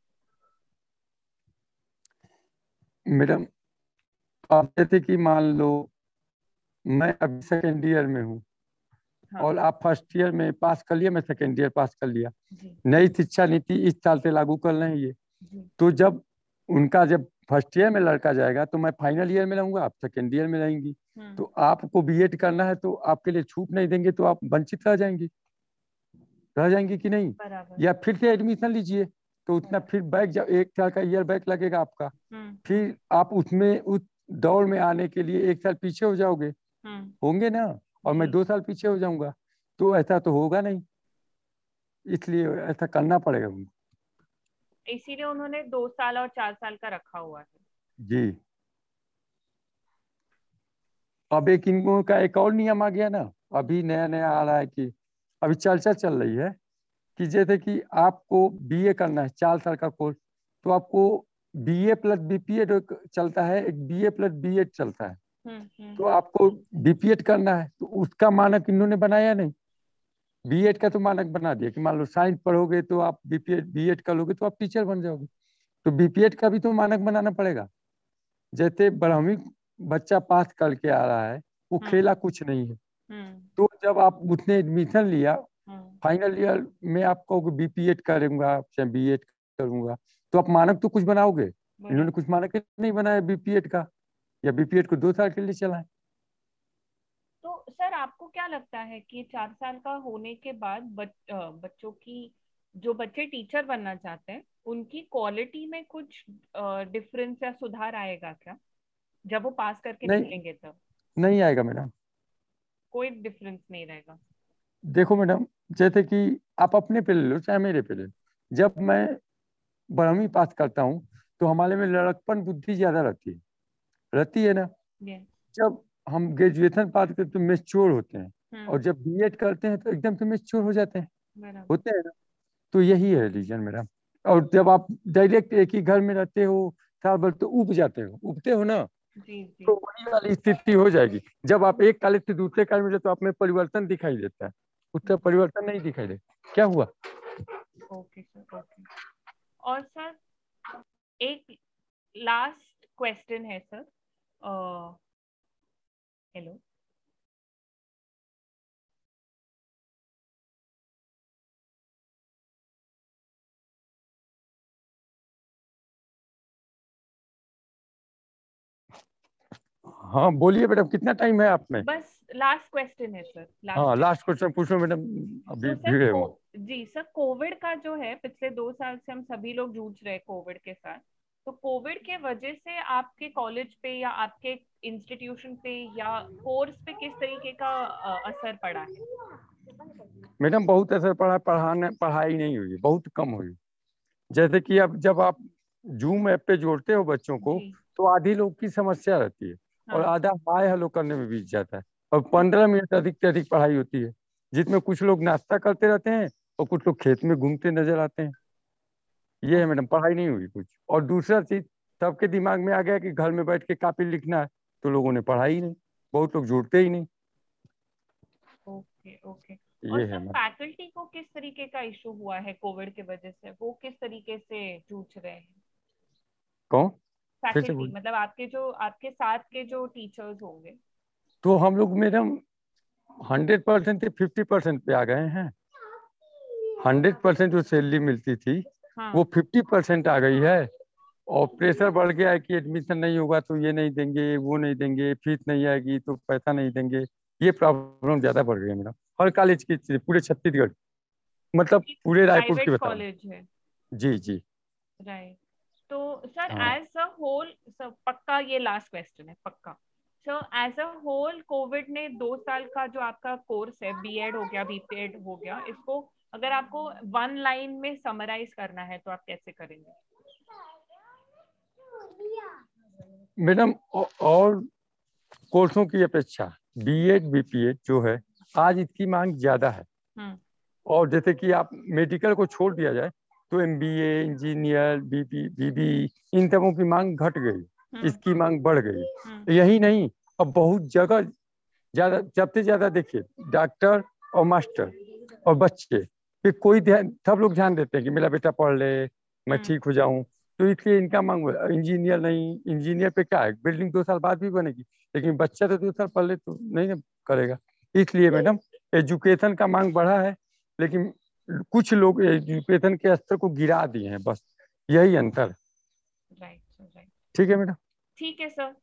मैडम, आप जैसे कि मान लो मैं अभी सेकेंड ईयर में हूँ, हाँ। और आप फर्स्ट ईयर में पास कर लिया, मैं सेकेंड ईयर पास कर लिया। जी। नई शिक्षा नीति इस साल से लागू कर रहे हैं ये, जी। तो जब उनका जब फर्स्ट ईयर में लड़का जाएगा तो मैं फाइनल ईयर में रहूंगा, आप सेकेंड ईयर में रहेंगी, तो आपको बीएड करना है तो आपके लिए छूट नहीं देंगे तो आप वंचित रह जाएंगी, रह जाएंगी कि नहीं। बराबर। या फिर से एडमिशन लीजिए तो उतना फिर बैक जा, एक साल का ईयर बैक लगेगा आपका, हम्म फिर आप उसमें उस दौड़ में आने के लिए एक साल पीछे हो जाओगे, हम्म होंगे ना, और मैं जी। दो साल पीछे हो जाऊंगा, तो ऐसा तो होगा नहीं, इसलिए ऐसा करना पड़ेगा उनको। इसीलिए उन्होंने दो साल और चार साल का रखा हुआ है। जी। अब एक इनको का एक और नियम आ गया ना, अभी नया नया आ रहा है कि अभी चर्चा चल रही है कि जैसे कि आपको बीए करना है चार साल का कोर्स, तो आपको बीए प्लस बीपीएड चलता है, एक बीए प्लस बीएड चलता है, हम्म हम्म तो आपको बीपीएड करना है तो उसका मानक इन्होंने बनाया नहीं। बीएड का तो मानक बना दिया कि मान लो साइंस पढ़ोगे तो आप बीपीएड बीएड कर लोगे तो आप टीचर बन जाओगे, तो बीपीएड का भी तो मानक बनाना पड़ेगा। जैसे बारहवीं बच्चा पास करके आ रहा है, वो हम्म खेला कुछ नहीं है, हम्म तो जब आप उसने एडमिशन लिया हम्म फाइनल ईयर में, आप कहोगे बीपीएड करूंगा चाहे बीएड करूंगा, तो आप मानक तो कुछ बनाओगे, इन्होंने बराबर। कुछ मानक ही नहीं बनाया बीपीएड का, या बीपीएड को दो साल के लिए चलाएं। तो सर आपको क्या लगता है कि चार साल का होने के बाद बच, अ, बच्चों की, जो बच्चे टीचर बनना चाहते हैं उनकी क्वालिटी में कुछ डिफरेंस या सुधार आएगा क्या, जब वो पास करके नहीं, निकलेंगे तब? नहीं आएगा मैडम। कोई डिफरेंस नहीं रहेगा? देखो मैडम, जैसे कि आप अपने पे ले लो चाहे मेरे पे ले लो, जब मैं बारहवीं पास करता हूँ तो हमारे में लड़कपन बुद्धि ज्यादा रहती है, रहती है ना। यस। जब हम ग्रेजुएशन पास करते तो मेच्योर होते हैं, हम्म। और जब बीएड करते हैं तो एकदम से मेच्योर हो जाते हैं, बराबर। होते हैं ना। तो यही है रीजन मेरा। और जब आप डायरेक्ट एक ही घर में रहते हो साल भर तो उब जाते हो, उबते हो ना, जी जी। तो वही वाली स्थिति हो जाएगी। जब आप एक कॉलेज से दूसरे कॉलेज में जाते तो आप में परिवर्तन दिखाई देता है, उससे परिवर्तन नहीं दिखाई देता, क्या हुआ। Okay sir, okay. और सर एक लास्ट क्वेश्चन है सर। हेलो। हाँ बोलिए मैडम, कितना टाइम है आप में। बस लास्ट क्वेश्चन है सर, लास्ट हाँ लास्ट क्वेश्चन। क्वेश्चन पूछो मैडम, अभी तो सर भीड़ है को वहाँ। जी सर, कोविड का जो है, पिछले दो साल से हम सभी लोग जूझ रहे हैं कोविड के साथ। तो कोविड के वजह से आपके कॉलेज पे या आपके इंस्टीट्यूशन पे या कोर्स पे किस तरीके का अ, असर पड़ा है? मैडम बहुत असर पड़ा, पढ़ाने पढ़ाई नहीं हुई, बहुत कम हुई। जैसे कि अब जब आप जूम ऐप पे जोड़ते हो बच्चों को, जी। तो आधी लोग की समस्या रहती है, और हाँ। आधा हाय हेलो करने में बीत जाता है, और पंद्रह मिनट अधिक से अधिक पढ़ाई होती है, जिसमें कुछ लोग नाश्ता करते रहते हैं और कुछ लोग खेत में घूमते नजर आते हैं। ये है मैडम, पढ़ाई नहीं हुई कुछ। और दूसरा चीज, सबके दिमाग में आ गया कि घर में बैठ के कॉपी लिखना है, तो लोगों ने पढ़ाई ही नहीं, बहुत लोग जुड़ते ही नहीं। Okay okay. और ये है सर मैडम। फैकल्टी को किस तरीके का इशू हुआ है कोविड की वजह से, वो किस तरीके से जूझ रहे हैं? कौन, फिर से फैकल्टी बोल। मतलब आपके जो आपके साथ के जो टीचर्स होंगे। तो हम लोग मैडम हंड्रेड परसेंट से फिफ्टी परसेंट पे आ गए हैं। हंड्रेड परसेंट जो सैलरी मिलती थी वो हाँ। फिफ्टी परसेंट आ गई है, और प्रेशर बढ़ गया है कि एडमिशन नहीं होगा तो ये नहीं देंगे वो नहीं देंगे, फीस नहीं आएगी तो पैसा नहीं देंगे। ये प्रॉब्लम ज्यादा बढ़ गई है मेरा, हर कॉलेज की, पूरे छत्तीसगढ़, मतलब पूरे रायपुर की प्राइवेट बता रहा कॉलेज है। हूँ। जी जी। राइट। तो सर हाँ। एज अ होल, सर पक्का ये लास्ट क्वेश्चन है पक्का। Sir as a whole covid ने दो साल का जो आपका कोर्स है, बीएड हो गया बीपीएड हो गया, इसको अगर आपको वन लाइन में समराइज करना है तो आप कैसे करेंगे? मैडम औ- और कोर्सों की अपेक्षा बीएड बीपीएड जो है, आज इसकी मांग ज्यादा है। हम्म और जैसे कि आप मेडिकल को छोड़ दिया जाए तो एमबीए इंजीनियर बीपी बीबी इन सबों की मांग घट गई, हम्म इसकी मांग बढ़ हम्म गई। यही नहीं, अब बहुत जगह ज्यादा, ज्यादा से ज्यादा देखिए, डॉक्टर और मास्टर और बच्चे पे कोई ध्यान, सब लोग ध्यान देते हैं कि मेरा बेटा पढ़ ले, मैं हम्म ठीक हो जाऊं, तो इसलिए इनका मांग। इंजीनियर नहीं, इंजीनियर पे क्या है, बिल्डिंग दो साल बाद भी बनेगी, लेकिन बच्चा तो दो साल पढ़ ले तो नहीं ना करेगा। इसलिए मैडम एजुकेशन का मांग बढ़ा है, लेकिन कुछ लोग एजुकेशन के स्तर को गिरा दिए हैं, बस यही अंतर। Right right. ठीक है मैडम। ठीक है सर।